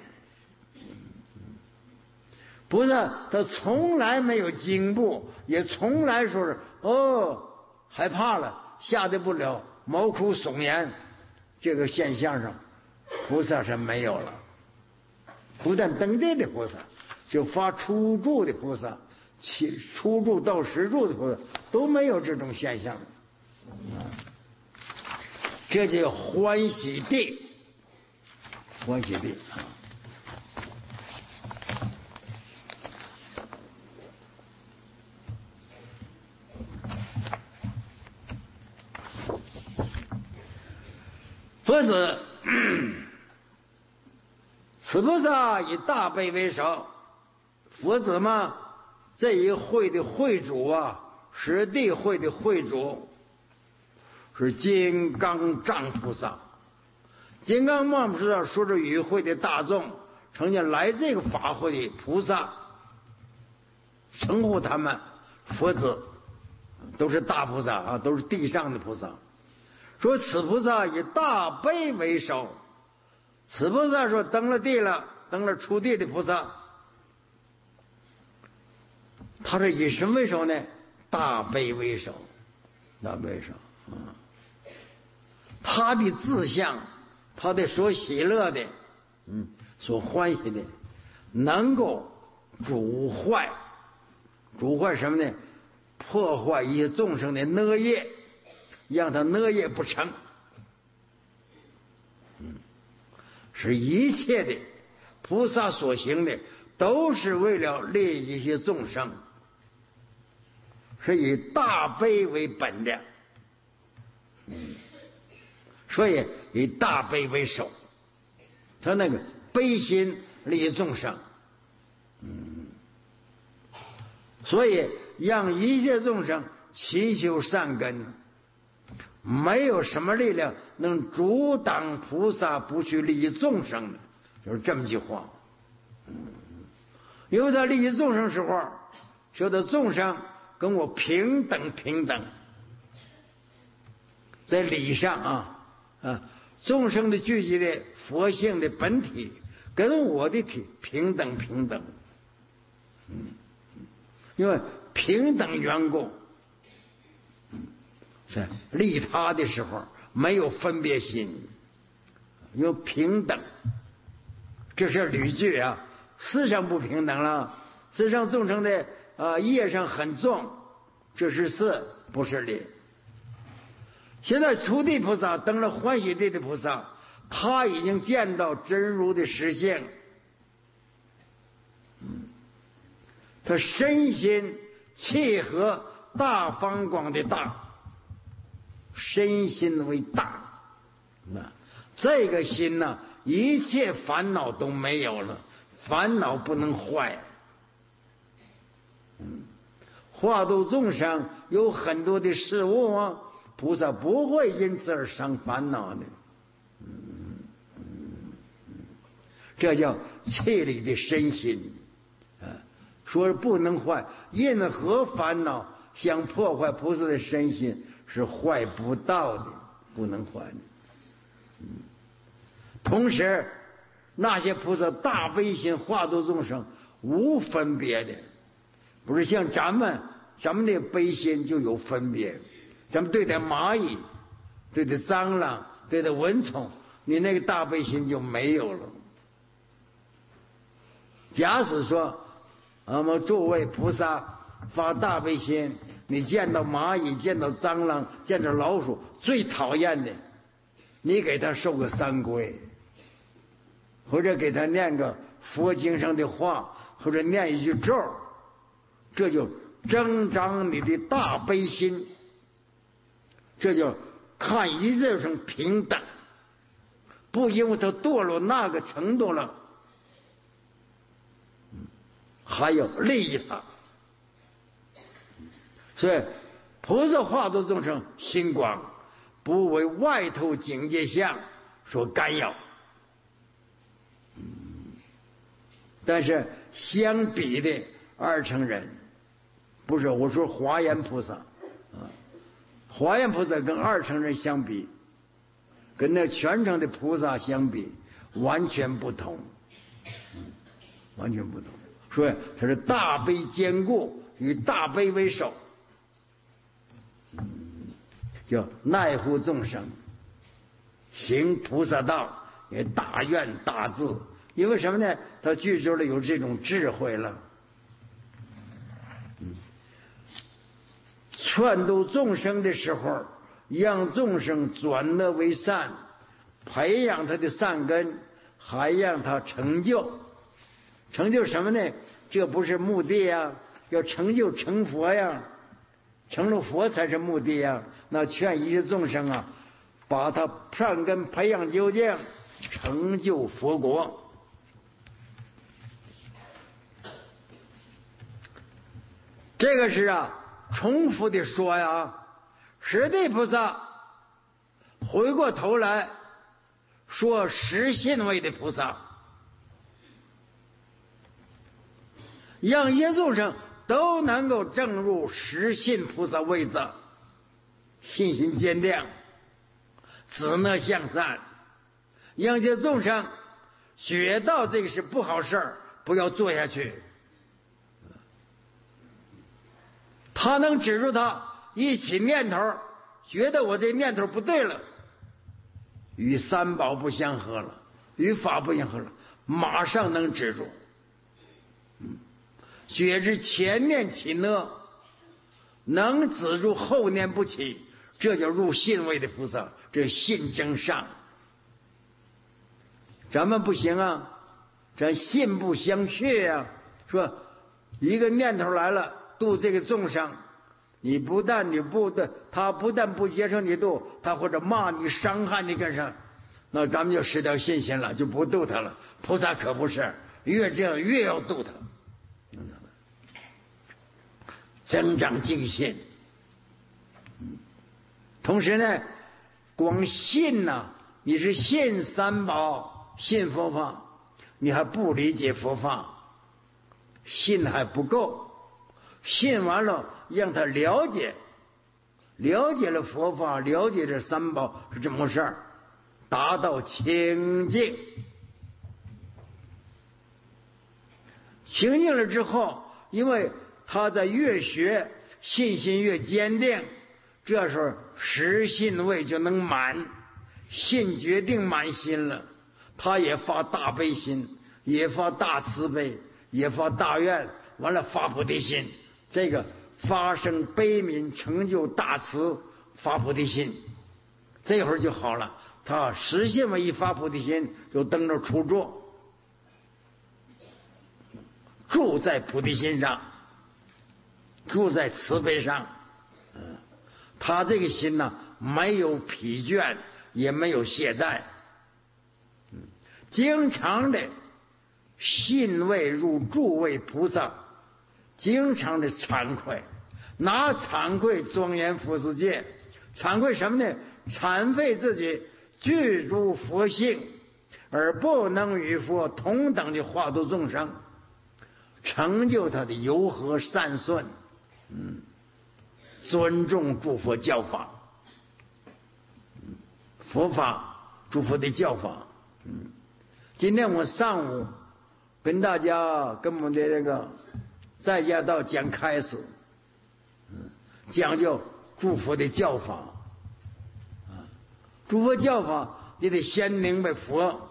菩萨他从来没有惊怖，也从来说是害怕了，吓得不了，毛骨悚然，这个现象上菩萨是没有了。不但登地的菩萨，就发初住的菩萨，初住到十住的菩萨都没有这种现象。这叫欢喜地，欢喜地。佛子，此菩萨以大悲为首。佛子嘛，这一会的会主啊，实地会的会主是金刚藏菩萨。金刚藏菩萨说着与会的大众，曾经来这个法会的菩萨，称呼他们佛子，都是大菩萨啊，都是地上的菩萨。说此菩萨以大悲为首，此菩萨说登了地了，登了初地的菩萨，他是以什么为首呢？大悲为首，大悲为首。他的志向，他的所喜乐的，所欢喜的，能够主坏什么呢？破坏一些众生的恶业，让他恶业不成。使一切的菩萨所行的，都是为了利益一些众生，是以大悲为本的。所以以大悲为首，他那个悲心利益众生，所以让一切众生齐修善根，没有什么力量能阻挡菩萨不去利益众生的，就是这么句话。因为他利益众生时候，说的众生跟我平等，在理上众生的聚集的佛性的本体跟我的体平等，因为平等缘故，是利他的时候没有分别心，因为平等，这是律句啊。世上不平等了，世上众生的业上很重，这是事，不是理。现在初地菩萨登了欢喜地的菩萨，他已经见到真如的实性，他身心契合大方广的大，身心为大，这个心呢，一切烦恼都没有了，烦恼不能坏。化度众生有很多的事物啊，菩萨不会因此而生烦恼的。这叫切理的身心。说不能坏，任何烦恼想破坏菩萨的身心是坏不到的，不能坏的。同时，那些菩萨大悲心化度众生无分别的，不是像咱们的悲心就有分别。咱们对待蚂蚁，对待蟑螂，对待蚊虫，你那个大悲心就没有了。假使说我们诸位菩萨发大悲心，你见到蚂蚁，见到蟑螂，见到老鼠，最讨厌的你给他受个三皈，或者给他念个佛经上的话，或者念一句咒，这就增长你的大悲心，这就看一切生平等，不因为他堕落那个程度了，还有利益他。所以菩萨化度众生心广，不为外头境界相所干扰。但是相比的二乘人，不是我说华严菩萨啊，华严菩萨跟二乘人相比，跟那全乘的菩萨相比，完全不同，完全不同。所以他是大悲坚固，以大悲为首，叫奈护众生，行菩萨道，也大愿大智。因为什么呢？他具足了有这种智慧了。劝度众生的时候，让众生转恶为善，培养他的善根，还让他成就。成就什么呢？这不是目的呀，要成就成佛呀，成了佛才是目的呀。那劝一切众生啊，把他善根培养究竟，成就佛国。这个是重复的说呀，十地菩萨回过头来说实信位的菩萨，让一切众生都能够证入实信菩萨位子，信心坚定，止恶向善，让一切众生觉到这个是不好事，不要做下去。他能指出他一起念头，觉得我这念头不对了，与三宝不相合了，与法不相合了，马上能止住。觉知前念起呢，能止住后念不起，这叫入信位的菩萨，这信真上。咱们不行啊，咱信不相续啊。说一个念头来了，度这个众生，你不但他不但不接受你度，他或者骂你伤害你干啥，那咱们就失掉信心了，就不度他了。菩萨可不是，越这样越要度他，增长净信。同时呢，光信你是信三宝，信佛法，你还不理解佛法，信还不够。信完了，让他了解了佛法，了解这三宝是怎么回事，达到清净。清净了之后，因为他在越学，信心越坚定，这时候实信位就能满，信决定满心了，他也发大悲心，也发大慈悲，也发大愿，完了发菩提心。这个发生悲悯，成就大慈，发菩提心，这会儿就好了。他实信位一发菩提心，就登着出住，住在菩提心上，住在慈悲上。他这个心没有疲倦，也没有懈怠，经常的信位入住位菩萨，经常的惭愧，拿惭愧庄严佛世界。惭愧什么呢？惭废自己具足佛性，而不能与佛同等的化度众生，成就他的柔和善顺，尊重诸佛教法，佛法诸佛的教法。今天我上午跟大家跟我们的这个在家道讲开始，讲究诸佛的教法。诸佛教法你得先明白佛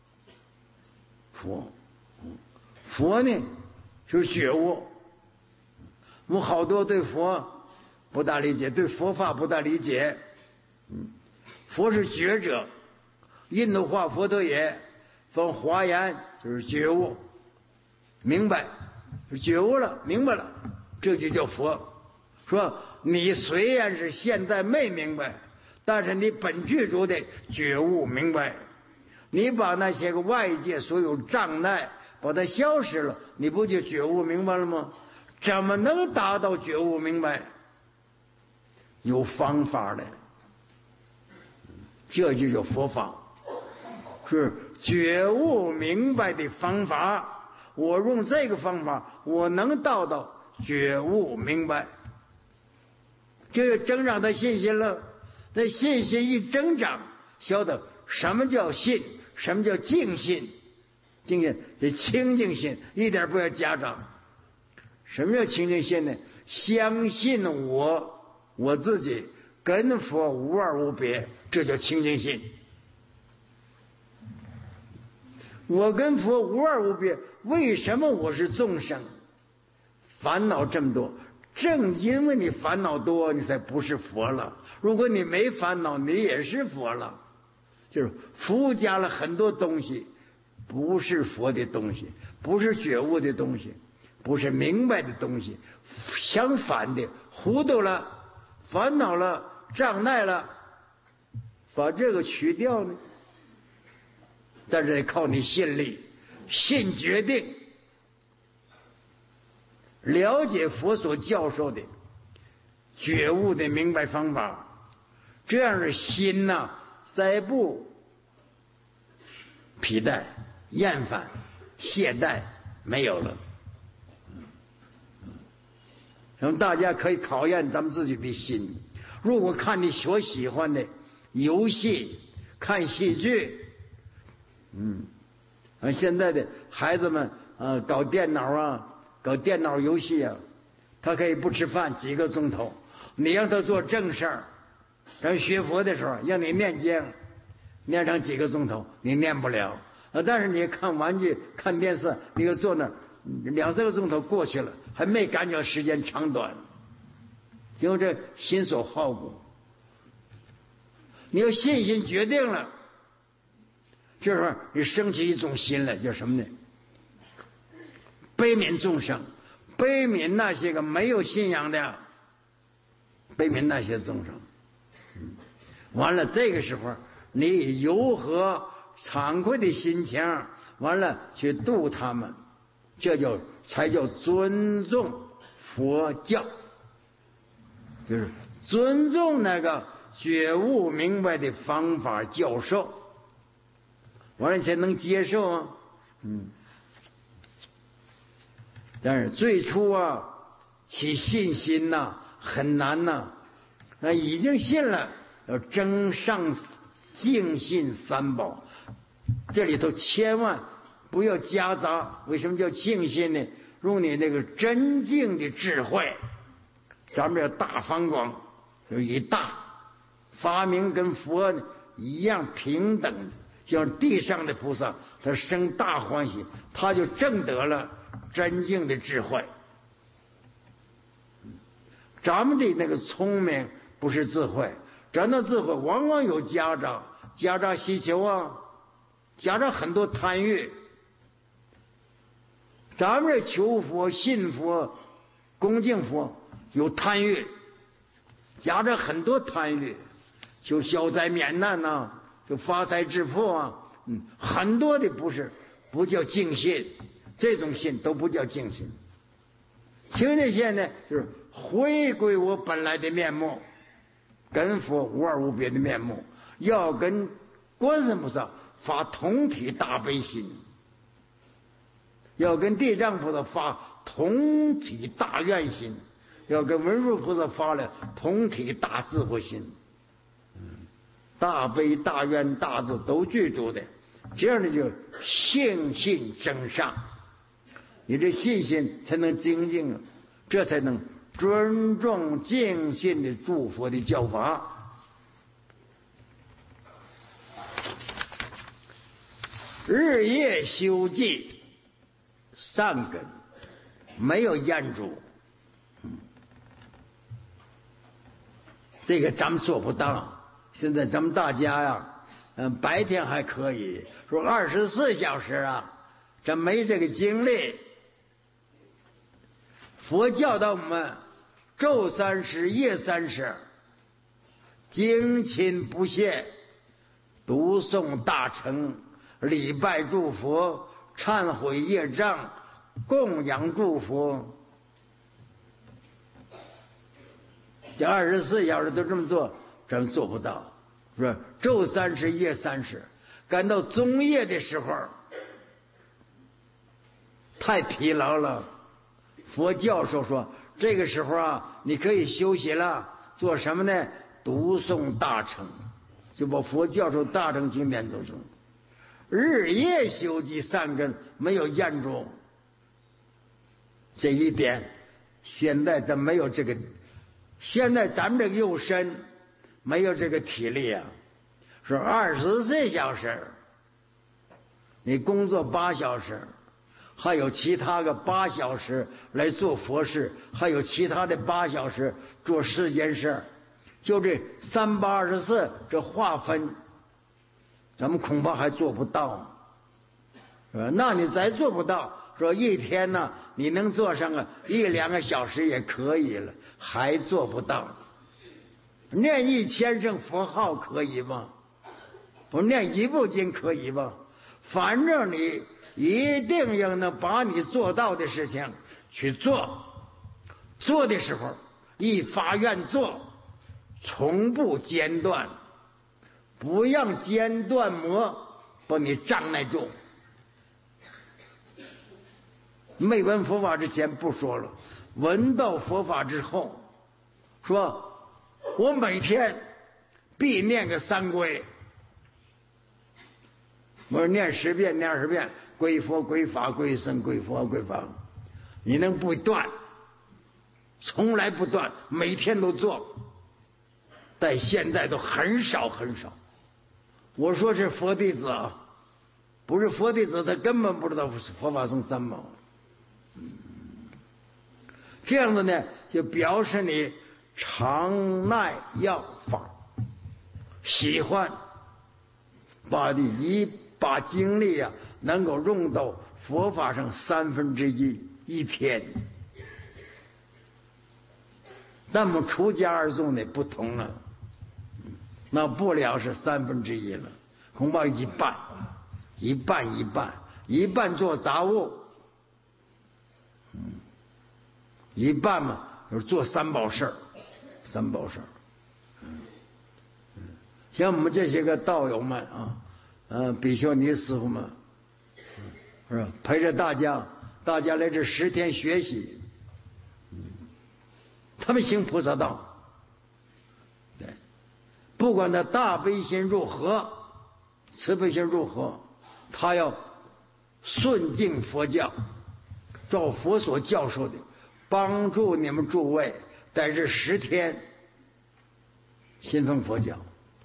呢就是觉悟。我们好多对佛不大理解，对佛法不大理解。佛是觉者， 印度话佛陀也分华严，就是觉悟，明白，觉悟了，明白了，这就叫佛。说你虽然是现在没明白，但是你本具足的觉悟明白，你把那些个外界所有障碍把它消失了，你不就觉悟明白了吗？怎么能达到觉悟明白？有方法的，这就叫佛法，是觉悟明白的方法。我用这个方法，我能达到觉悟明白，这就增长他信心了。那信心一增长，晓得什么叫信，什么叫净信。净信这清净心，一点不要夹杂。什么叫清净心呢？相信我自己跟佛无二无别，这叫清净心。我跟佛无二无别，为什么我是众生？烦恼这么多，正因为你烦恼多，你才不是佛了。如果你没烦恼，你也是佛了。就是附加了很多东西，不是佛的东西，不是觉悟的东西，不是明白的东西，相反的，糊涂了，烦恼了，障碍了，把这个去掉呢？但是得靠你信力，信决定，了解佛所教授的觉悟的明白方法，这样的心呐，再不疲怠、厌烦、懈怠，没有了。然后大家可以考验咱们自己的心。如果看你所喜欢的游戏、看戏剧，现在的孩子们搞电脑啊，搞电脑游戏啊，他可以不吃饭几个钟头。你让他做正事儿，咱学佛的时候让你念经，念上几个钟头，你念不了。但是你看玩具、看电视，你就坐那儿2-3个钟头过去了，还没感觉时间长短，因为这心所好故。你要信心决定了，这时候你升起一种心来，叫什么呢？悲悯众生，悲悯那些个没有信仰的，悲悯那些众生。完了，这个时候你有何惭愧的心情，完了去度他们，这才叫尊重佛教，就是尊重那个觉悟明白的方法教授，完了才能接受啊。但是最初起信心很难那已经信了，要增上净信三宝，这里头千万不要夹杂。为什么叫净信呢？用你那个真净的智慧，咱们叫大方光，就以大发明跟佛一样平等，像地上的菩萨，他生大欢喜，他就证得了真净的智慧。咱们的那个聪明不是智慧，咱的智慧往往有夹杂需求夹杂很多贪欲。咱们这求佛、信佛、恭敬佛有贪欲，夹杂很多贪欲，求消灾免难就发财致富很多的不叫净信，这种信都不叫净信。清净信呢，就是回归我本来的面目，跟佛无二无别的面目，要跟观世音菩萨发同体大悲心，要跟地藏菩萨发同体大愿心，要跟文殊菩萨发了同体大智慧心，大悲大愿大智都具足的，这样的就信心增上，你这信心才能精进，这才能尊重敬信的诸佛的教法。日夜修记善根，没有厌足，这个咱们做不到。现在咱们大家白天还可以，说24小时啊，这没这个精力。佛教导我们昼30夜30，精勤不懈，读诵大乘，礼拜诸佛，忏悔业障，供养诸佛。这24小时都这么做，真做不到。是昼30夜30，赶到中夜的时候太疲劳了。佛教授说，这个时候啊，你可以休息了，做什么呢？读诵大乘，就把佛教授大乘经典读诵，日夜修积善根，没有厌住。这一点，现在咱没有这个，现在咱们这个肉身没有这个体力啊，是24小时，你工作8小时，还有其他个8小时来做佛事，还有其他的8小时做世间事，就这3×8=24这划分，咱们恐怕还做不到，是吧？那你再做不到，说一天呢，你能做上个1-2个小时也可以了，还做不到。念1000声佛号可以吗？不念1部经可以吗？反正你一定要能把你做到的事情去做，做的时候一发愿做，从不间断，不让间断魔把你障碍住。没闻佛法之前不说了，闻到佛法之后，说我每天必念个3归。我说念10遍，念20遍，归佛归法归僧归佛归法，你能不断？从来不断，每天都做。但现在都很少很少。我说是佛弟子啊，不是佛弟子，他根本不知道佛法僧三宝。这样子呢，就表示你常耐要法，喜欢把精力啊能够用到佛法上1/3一天。那么出家而众呢不同了，那不了是1/3了，恐怕一半做杂物，一半嘛就是做三宝事儿。像我们这些个道友们啊，比丘尼师傅们，是吧？陪着大家来这10天学习，他们行菩萨道。对，不管他大悲心如何，慈悲心如何，他要顺敬佛教，照佛所教授的，帮助你们诸位在这10天信奉佛教。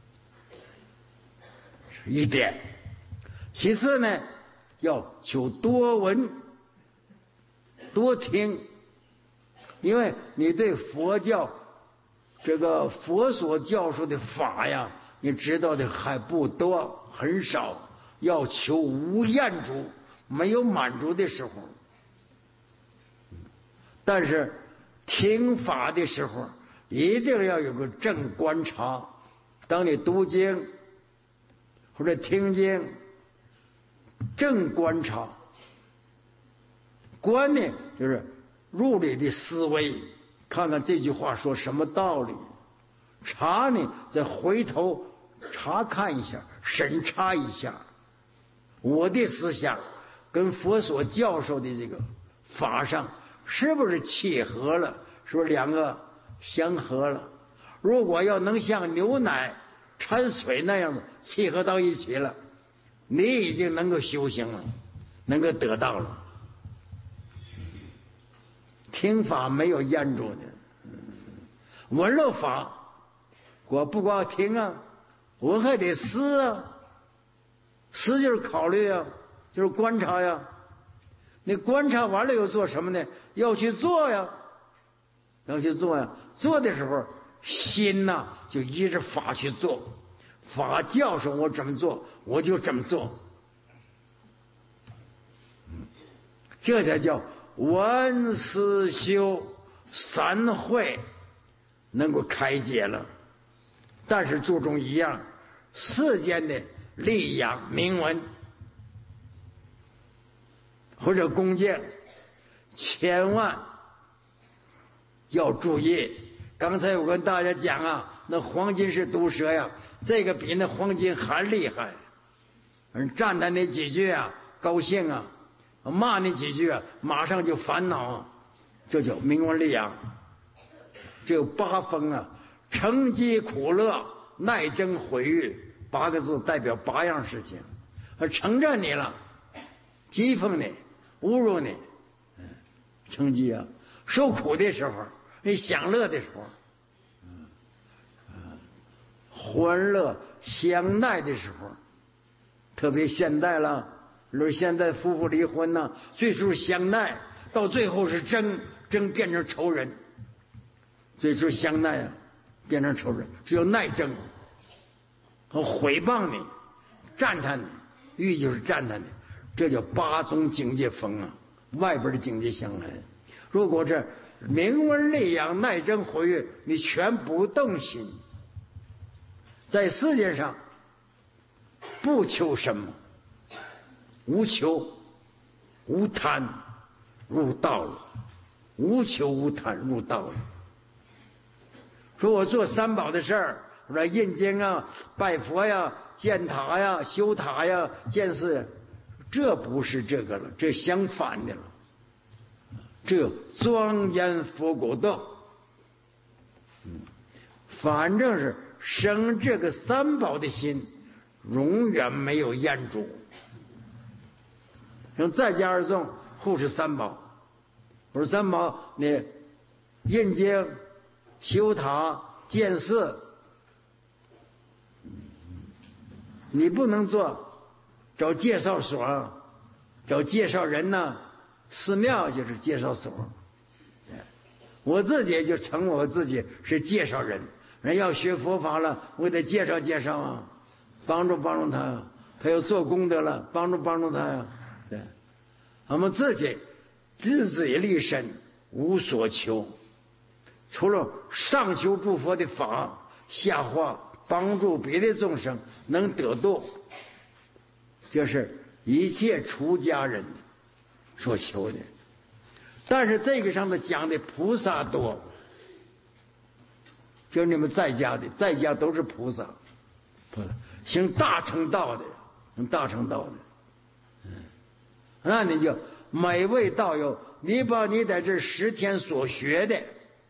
一点，其次呢，要求多闻多听，因为你对佛教这个佛所教授的法呀，你知道的还不多，很少，要求无厌足，没有满足的时候。但是听法的时候一定要有个正观察，当你读经或者听经，正观察，观呢就是入里的思维，看看这句话说什么道理；察呢再回头查看一下，审查一下我的思想跟佛所教授的这个法上是不是契合了，是不是两个相合了。如果要能像牛奶掺水那样子契合到一起了，你已经能够修行了，能够得到了。听法没有厌住的，闻了法我不光听啊，我还得思啊，思就是考虑啊，就是观察呀。你观察完了又做什么呢？要去做呀，做的时候心呐就依着法去做， 法教授我怎么做，我就这么做。这才叫闻思修三会能够开解了。但是注重一样，世间的利养名闻或者恭敬，千万要注意。刚才我跟大家讲啊，那黄金是毒蛇呀，这个比那黄金还厉害。赞他那几句啊，高兴啊；骂你几句啊，马上就烦恼啊。这叫名闻利养。这有八风啊，成疾苦乐耐争毁誉，8个字代表8样事情。承认你了，讥讽你，侮辱你，成疾啊，受苦的时候，你享乐的时候，欢乐相耐的时候，特别现代了，比如现在夫妇离婚呢，最初相耐，到最后是争变成仇人。最初相耐啊，变成仇人，只有耐争和毁谤你、赞叹你，欲就是赞叹你，这叫8种境界风啊，外边的境界相来。如果这名闻利养、耐争毁誉，你全不动心，在世界上不求什么，无求无贪入道了，无求无贪入道了。说我做三宝的事儿，我说印经啊、拜佛呀、建塔呀、修塔呀、建寺，这不是这个了，这相反的了。这庄严佛果道，反正是生这个三宝的心，永远没有厌足。像在家而众，护持三宝。我说三宝，你印经、修塔、建寺，你不能做，找介绍所，找介绍人呢。寺庙就是介绍所，我自己就称我自己是介绍人。人要学佛法了，我得介绍介绍啊，帮助他。他要做功德了，帮助他呀。对，我们自己自己立身，无所求，除了上求诸佛的法，下化帮助别的众生能得度，这是一切出家人所求的。但是这个上面讲的菩萨多，就你们在家都是菩萨，行大乘道的，那你就每位道友，你把你在这10天所学的，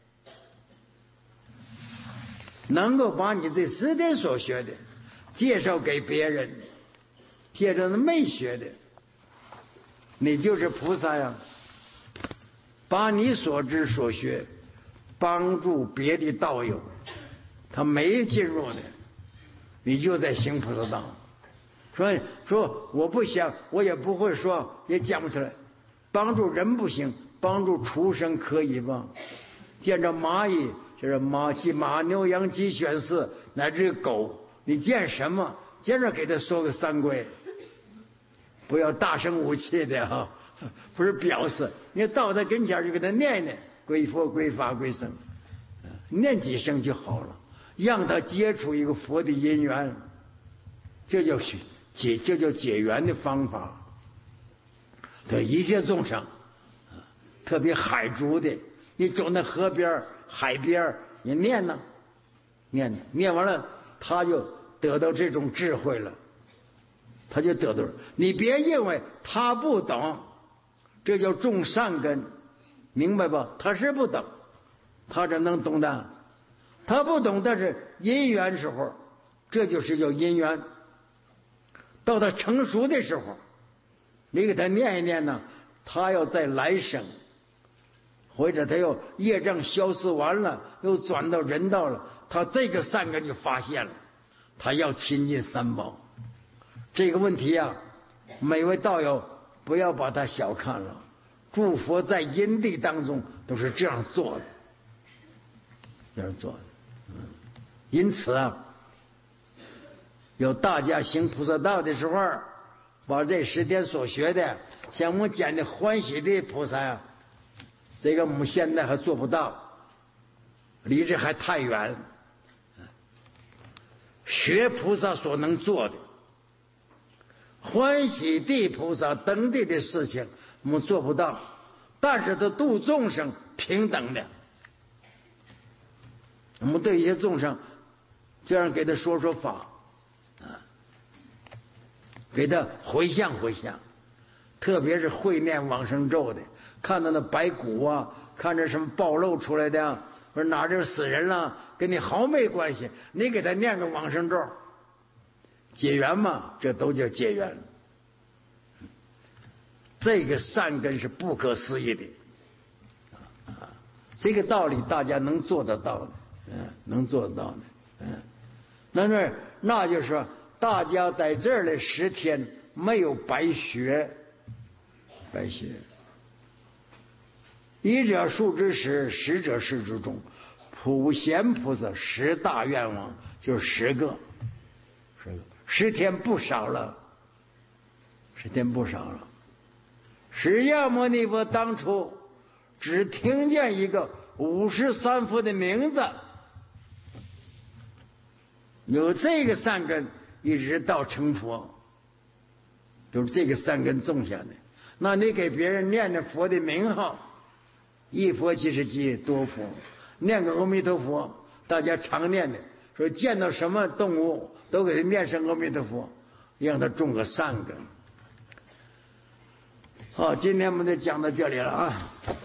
能够把你这10天所学的介绍给别人，介绍那没学的，你就是菩萨呀。把你所知所学帮助别的道友，他没进入的，你就在行菩萨道。说我不想，我也不会说，也讲不出来。帮助人不行，帮助畜生可以吧？见着蚂蚁，就是马牛羊鸡犬饲，乃至狗，你见什么？见着给他说个三归，不要大声武气的哈。不是表示，你到他跟前就给他念念归佛归法归僧，念几声就好了，让他接触一个佛的因缘，这叫解缘的方法。对一切众生，特别海族的，你走那河边海边，你念呢，念完了，他就得到这种智慧了，他就得到了。你别认为他不懂。这叫种善根，明白吧？他是不懂，他怎能懂的？他不懂，但是因缘时候，这就是叫因缘。到他成熟的时候，你给他念一念呢，他要再来生，或者他要业障消失完了，又转到人道了，他这个善根就发现了，他要亲近三宝。这个问题啊，每位道友不要把它小看了，诸佛在因地当中都是这样做的，因此啊， 有大家行菩萨道的时候，把这10天所学的，像我们讲的欢喜的菩萨呀，这个我们现在还做不到，离这还太远。学菩萨所能做的，欢喜地菩萨等地的事情我们做不到，但是他度众生平等的，我们对一些众生这样给他说说法给他回向回向，特别是会念往生咒的，看到那白骨啊，看着什么暴露出来的说哪就死人了，跟你毫没关系，你给他念个往生咒，结缘嘛，这都叫结缘。这个善根是不可思议的，这个道理大家能做得到的，能做得到的，那就是说，大家在这儿的10天没有白学，一者数之10，十者事之中。普贤菩萨10大愿望就是10个，10天不少了，10天不少了。释迦牟尼佛当初只听见一个53佛的名字，有这个善根，一直到成佛，就是这个善根种下的。那你给别人念着佛的名号，一佛即是即多佛，念个阿弥陀佛，大家常念的，说见到什么动物都给他念声阿弥陀佛，让他种个善根。好，今天我们就讲到这里了啊。